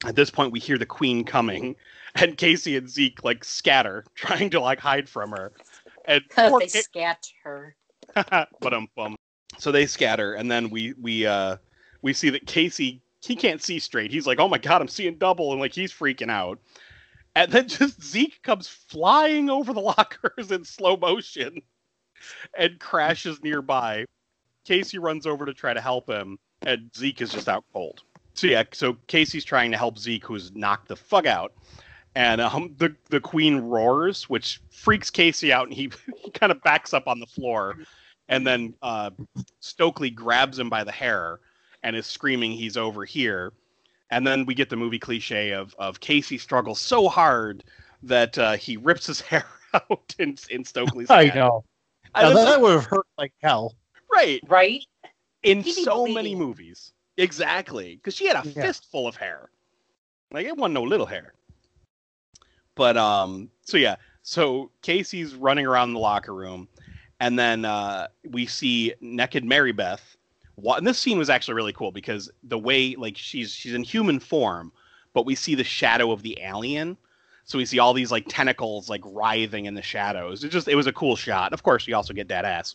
At this point, we hear the queen coming, and Casey and Zeke like scatter, trying to like hide from her. And They scat her. Ba-dum-bum. So they scatter, and then we see that Casey, he can't see straight. He's like, "Oh my god, I'm seeing double," and like he's freaking out. And then just Zeke comes flying over the lockers in slow motion and crashes nearby. Casey runs over to try to help him, and Zeke is just out cold. So yeah, so Casey's trying to help Zeke, who's knocked the fuck out. And the queen roars, which freaks Casey out, and he kind of backs up on the floor. And then Stokely grabs him by the hair and is screaming he's over here. And then we get the movie cliche of Casey struggles so hard that he rips his hair out in Stokely's I head. know. Now, that would have hurt like hell. Right. Right? In He'd be so bleeding. many movies. Exactly. Because she had a fistful of hair. Like, it wasn't no little hair. But, so Casey's running around the locker room. And then we see naked Mary Beth. And this scene was actually really cool because the way, like, she's in human form, but we see the shadow of the alien. So we see all these, like, tentacles, like, writhing in the shadows. It was a cool shot. Of course, we also get dead ass.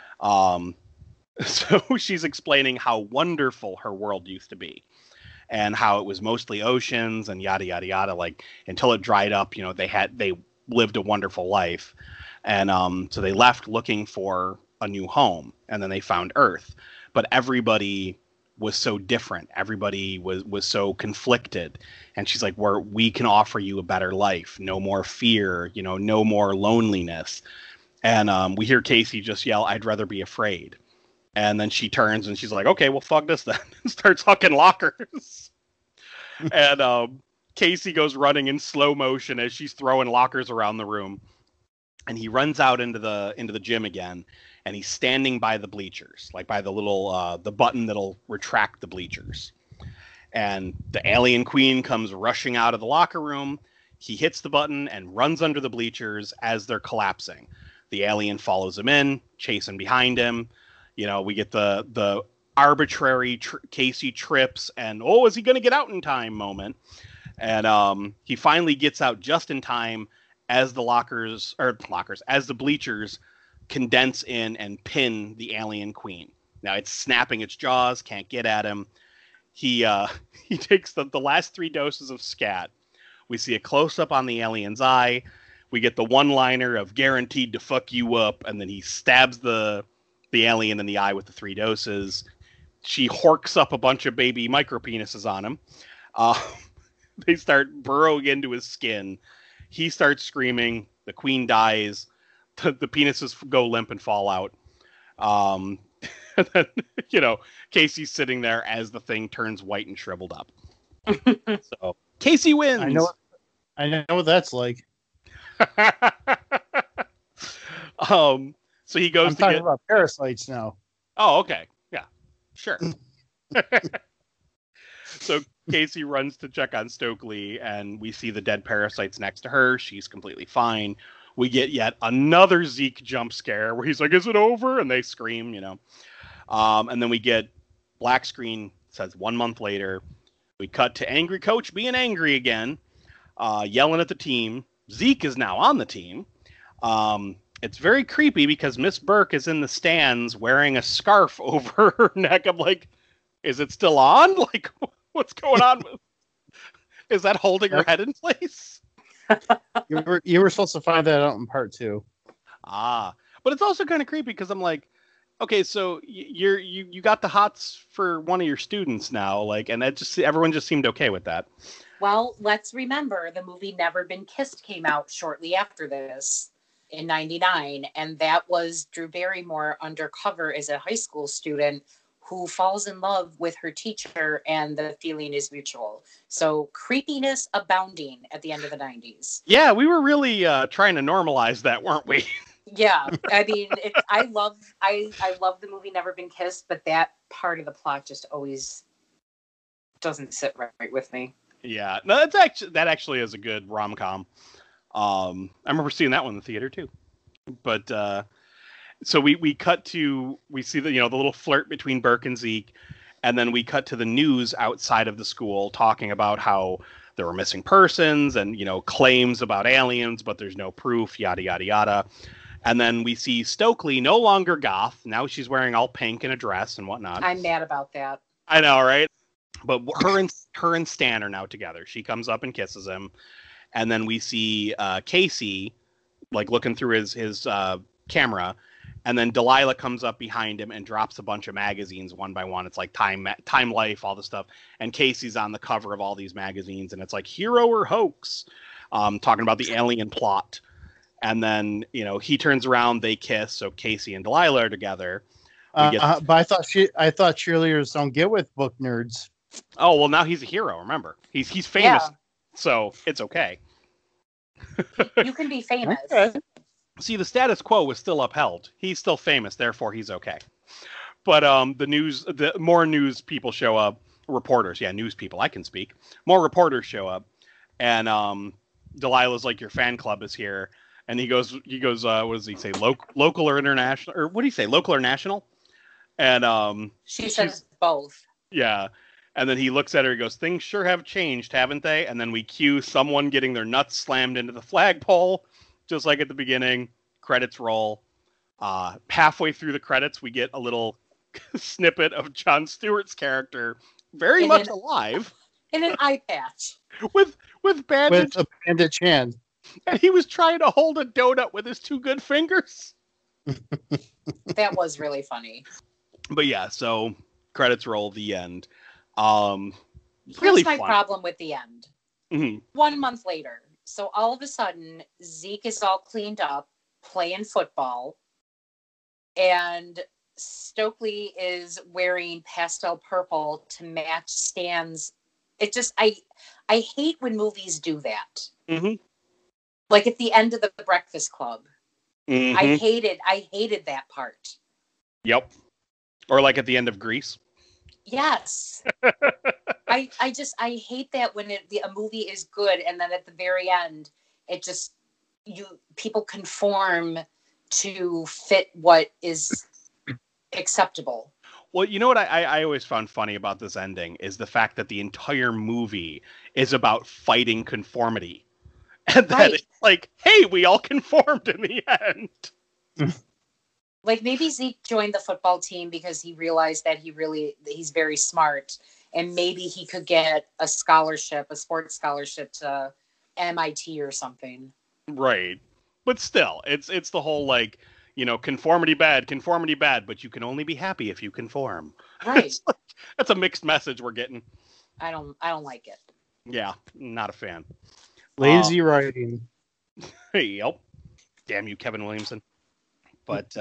So she's explaining how wonderful her world used to be and how it was mostly oceans and yada, yada, yada. Like, until it dried up, you know, they lived a wonderful life. And so they left looking for a new home, and then they found Earth. But everybody was so different. Everybody was so conflicted. And she's like, we can offer you a better life. No more fear, you know, no more loneliness. And we hear Casey just yell, "I'd rather be afraid." And then she turns and she's like, "Okay, well, fuck this then." And starts hucking lockers. And Casey goes running in slow motion as she's throwing lockers around the room. And he runs out into the gym again. And he's standing by the bleachers, like by the little the button that'll retract the bleachers. And the alien queen comes rushing out of the locker room. He hits the button and runs under the bleachers as they're collapsing. The alien follows him in, chasing behind him. You know, we get the arbitrary Casey trips and, oh, is he going to get out in time moment? And he finally gets out just in time as as the bleachers condense in and pin the alien queen. Now it's snapping its jaws, can't get at him. He takes the last 3 doses of scat. We see a close-up on the alien's eye. We get the one-liner of "guaranteed to fuck you up," and then he stabs the alien in the eye with the 3 doses. She horks up a bunch of baby micropenises on him. They start burrowing into his skin. He starts screaming. The queen dies. The penises go limp and fall out. And then, you know, Casey's sitting there as the thing turns white and shriveled up. So Casey wins. I know what that's like. So he goes I'm talking about parasites now. Oh, okay. Yeah, sure. So Casey runs to check on Stokely, and we see the dead parasites next to her. She's completely fine. We get yet another Zeke jump scare where he's like, "Is it over?" And they scream, you know. And then we get black screen, says 1 month later. We cut to angry coach being angry again, yelling at the team. Zeke is now on the team. It's very creepy because Miss Burke is in the stands wearing a scarf over her neck. I'm like, is it still on? Like, what's going on? Is that holding her head in place? You were supposed to find that out in part 2. But it's also kind of creepy because I'm like, okay, so you got the hots for one of your students now, like, and everyone just seemed okay with that. Well, let's remember the movie Never Been Kissed came out shortly after this in '99, and that was Drew Barrymore undercover as a high school student who falls in love with her teacher, and the feeling is mutual. So creepiness abounding at the end of the '90s. Yeah, we were really trying to normalize that, weren't we? Yeah, I mean, I love the movie Never Been Kissed, but that part of the plot just always doesn't sit right with me. Yeah, no, that actually is a good rom-com. I remember seeing that one in the theater too. But so we cut to, we see the little flirt between Burke and Zeke, And then we cut to the news outside of the school talking about how there were missing persons and, you know, claims about aliens, but there's no proof, yada, yada, yada. And then we see Stokely no longer goth. Now she's wearing all pink in a dress and whatnot. I'm mad about that. I know, right? But her and Stan are now together. She comes up and kisses him. And then we see Casey, like, looking through his camera. And then Delilah comes up behind him and drops a bunch of magazines one by one. It's like Time Life, all the stuff. And Casey's on the cover of all these magazines. And it's like Hero or Hoax, talking about the alien plot. And then, you know, he turns around, they kiss. So Casey and Delilah are together. But I thought cheerleaders don't get with book nerds. Oh, well, now he's a hero, remember? He's famous, Yeah. so it's okay. You can be famous. Okay. See, the status quo was still upheld. He's still famous, therefore he's okay. But the more news people show up, reporters, news people, I can speak. More reporters show up, and Delilah's like, your fan club is here, and he goes, what does he say, local or international, or what do you say, local or national? And She says both. yeah. And then he looks at her and goes, things sure have changed, haven't they? And then we cue someone getting their nuts slammed into the flagpole, just like at the beginning. Credits roll. Halfway through the credits, we get a little snippet of Jon Stewart's character, very much alive. In an eye patch. With bandage. With a bandage hand. And he was trying to hold a donut with his two good fingers. That was really funny. But yeah, so credits roll, the end. Here's Really my fun. problem with the end. Mm-hmm. 1 month later, so all of a sudden, Zeke is all cleaned up, playing football, and Stokely is wearing pastel purple to match Stan's. It just, I hate when movies do that. Mm-hmm. Like at the end of the Breakfast Club. Mm-hmm. I hated that part. Yep. Or like at the end of Grease. Yes. I hate that when a movie is good and then at the very end it just people conform to fit what is acceptable. Well, you know what I always found funny about this ending is the fact that the entire movie is about fighting conformity. And then Right. it's like, hey, we all conformed in the end. Like maybe Zeke joined the football team because he realized that he's very smart and maybe he could get a scholarship, a sports scholarship to MIT or something. Right. But still, it's the whole like, you know, conformity bad, but you can only be happy if you conform. Right. It's like, that's a mixed message we're getting. I don't like it. Yeah, not a fan. Lazy writing. Yep. Damn you, Kevin Williamson. But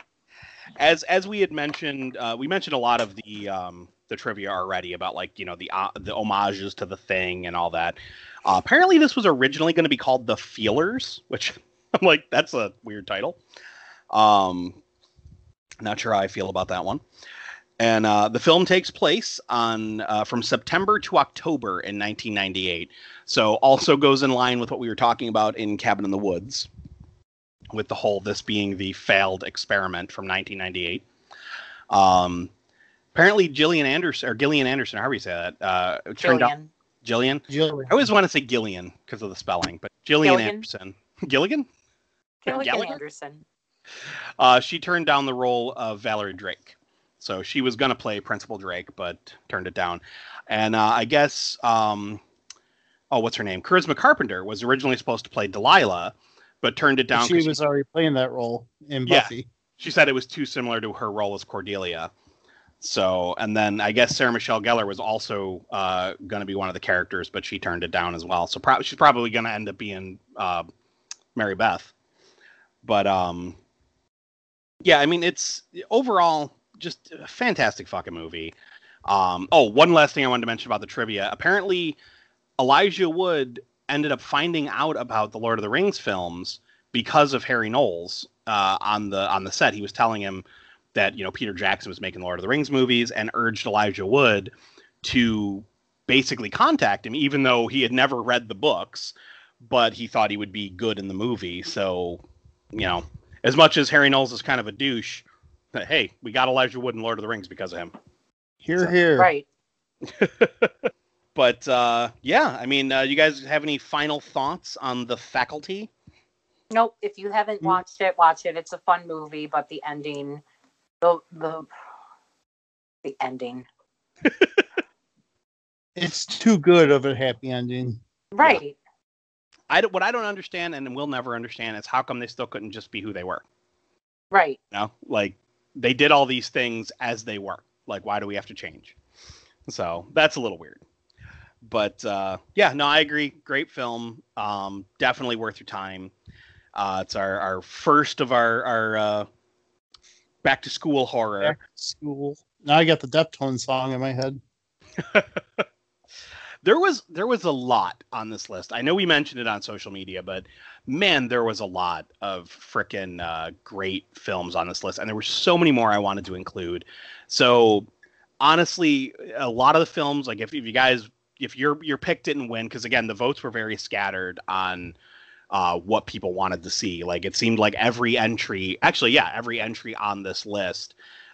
as we had mentioned, we mentioned a lot of the trivia already about, like, you know, the homages to The Thing and all that. Apparently, this was originally going to be called The Feelers, which I'm like, that's a weird title. Not sure how I feel about that one. And the film takes place on from September to October in 1998. So also goes in line with what we were talking about in Cabin in the Woods, with the whole this being the failed experiment from 1998. Apparently Gillian Anderson, however you say that, turned out Gillian. I always want to say Gillian because of the spelling, but Gillian Anderson. Gilligan Anderson. She turned down the role of Valerie Drake. So she was going to play Principal Drake, but turned it down. And I guess, what's her name? Charisma Carpenter was originally supposed to play Delilah, but turned it down. She was already playing that role in Buffy. Yeah, she said it was too similar to her role as Cordelia. So, and then I guess Sarah Michelle Gellar was also going to be one of the characters, but she turned it down as well. So she's probably going to end up being Mary Beth. But yeah, I mean, it's overall just a fantastic fucking movie. One last thing I wanted to mention about the trivia. Apparently, Elijah Wood ended up finding out about the Lord of the Rings films because of Harry Knowles on the set. He was telling him that, you know, Peter Jackson was making Lord of the Rings movies and urged Elijah Wood to basically contact him, even though he had never read the books, but he thought he would be good in the movie. So, you know, as much as Harry Knowles is kind of a douche, hey, we got Elijah Wood in Lord of the Rings because of him. Here, here. Right. But yeah, I mean, you guys have any final thoughts on The Faculty? Nope. If you haven't watched it, watch it. It's a fun movie, but the ending, the ending. It's too good of a happy ending. Right. What I don't understand, and we'll never understand, is how come they still couldn't just be who they were? Right. You know, like they did all these things as they were. Like, why do we have to change? So that's a little weird. But yeah, no, I agree. Great film. Definitely worth your time. It's our first of our back to school horror. Back to school. Now I got the Deftones song in my head. There was a lot on this list. I know we mentioned it on social media, but man, there was a lot of frickin' great films on this list, and there were so many more I wanted to include. So honestly, a lot of the films, like if your pick didn't win, because again, the votes were very scattered on what people wanted to see. Like it seemed like every entry on this list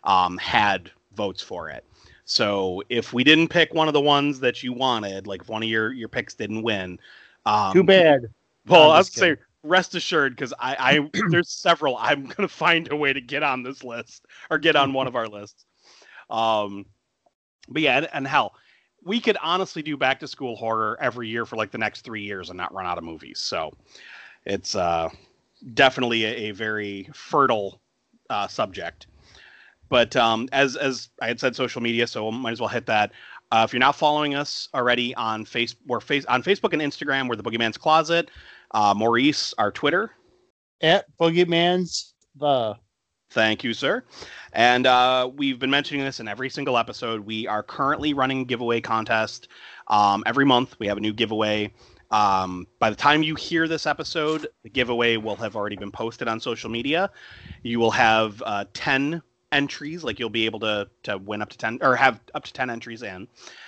had votes for it. So if we didn't pick one of the ones that you wanted, like if one of your picks didn't win, too bad. Well, I would say rest assured, because I there's several I'm gonna find a way to get on this list or get on one of our lists. But yeah, and hell, we could honestly do back to school horror every year for like the next 3 years and not run out of movies. So it's definitely a very fertile subject. But as I had said, social media, so might as well hit that. If you're not following us already on on Facebook and Instagram, we're the Boogeyman's Closet. Maurice, our Twitter. At Boogeyman's the. Thank you, sir. And we've been mentioning this in every single episode. We are currently running a giveaway contest. Every month we have a new giveaway. By the time you hear this episode, the giveaway will have already been posted on social media. You will have 10 entries, like you'll be able to win up to 10 or have up to 10 entries in.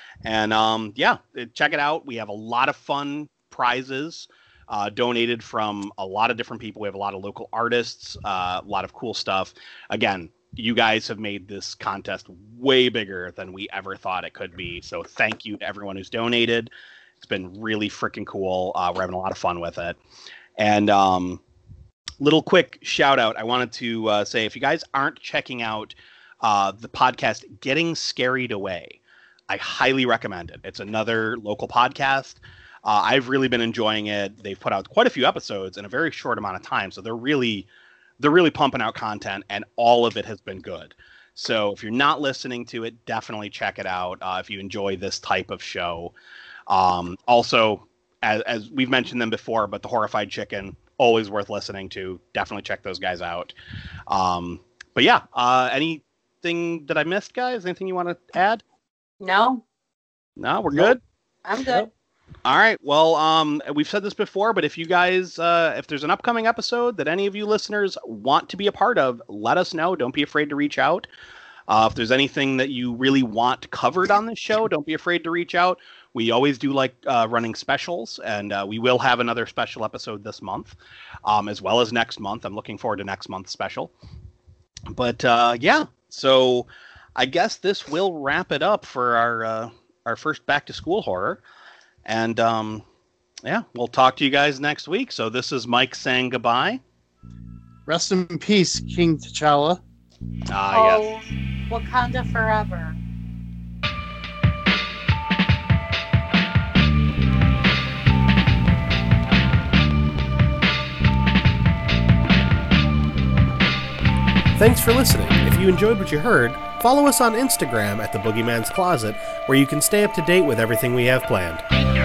And yeah, check it out. We have a lot of fun prizes donated from a lot of different people. We have a lot of local artists, a lot of cool stuff. Again, you guys have made this contest way bigger than we ever thought it could be. So thank you to everyone who's donated. It's been really freaking cool. We're having a lot of fun with it. And little quick shout out. I wanted to say, if you guys aren't checking out the podcast Getting Scarried Away, I highly recommend it. It's another local podcast. I've really been enjoying it. They've put out quite a few episodes in a very short amount of time. So they're really pumping out content, and all of it has been good. So if you're not listening to it, definitely check it out if you enjoy this type of show. Also, as we've mentioned them before, but the Horrified Chicken, always worth listening to. Definitely check those guys out. But yeah, anything that I missed, guys? Anything you want to add? No, we're good. I'm good. All right. Well, we've said this before, but if you guys, if there's an upcoming episode that any of you listeners want to be a part of, let us know. Don't be afraid to reach out. If there's anything that you really want covered on this show, don't be afraid to reach out. We always do like running specials, and we will have another special episode this month, as well as next month. I'm looking forward to next month's special. But yeah, so I guess this will wrap it up for our first back to school horror. And yeah, we'll talk to you guys next week. So this is Mike saying goodbye. Rest in peace, King T'Challa. Yes. Wakanda forever. Thanks for listening. If you enjoyed what you heard, follow us on Instagram at The Boogeyman's Closet, where you can stay up to date with everything we have planned.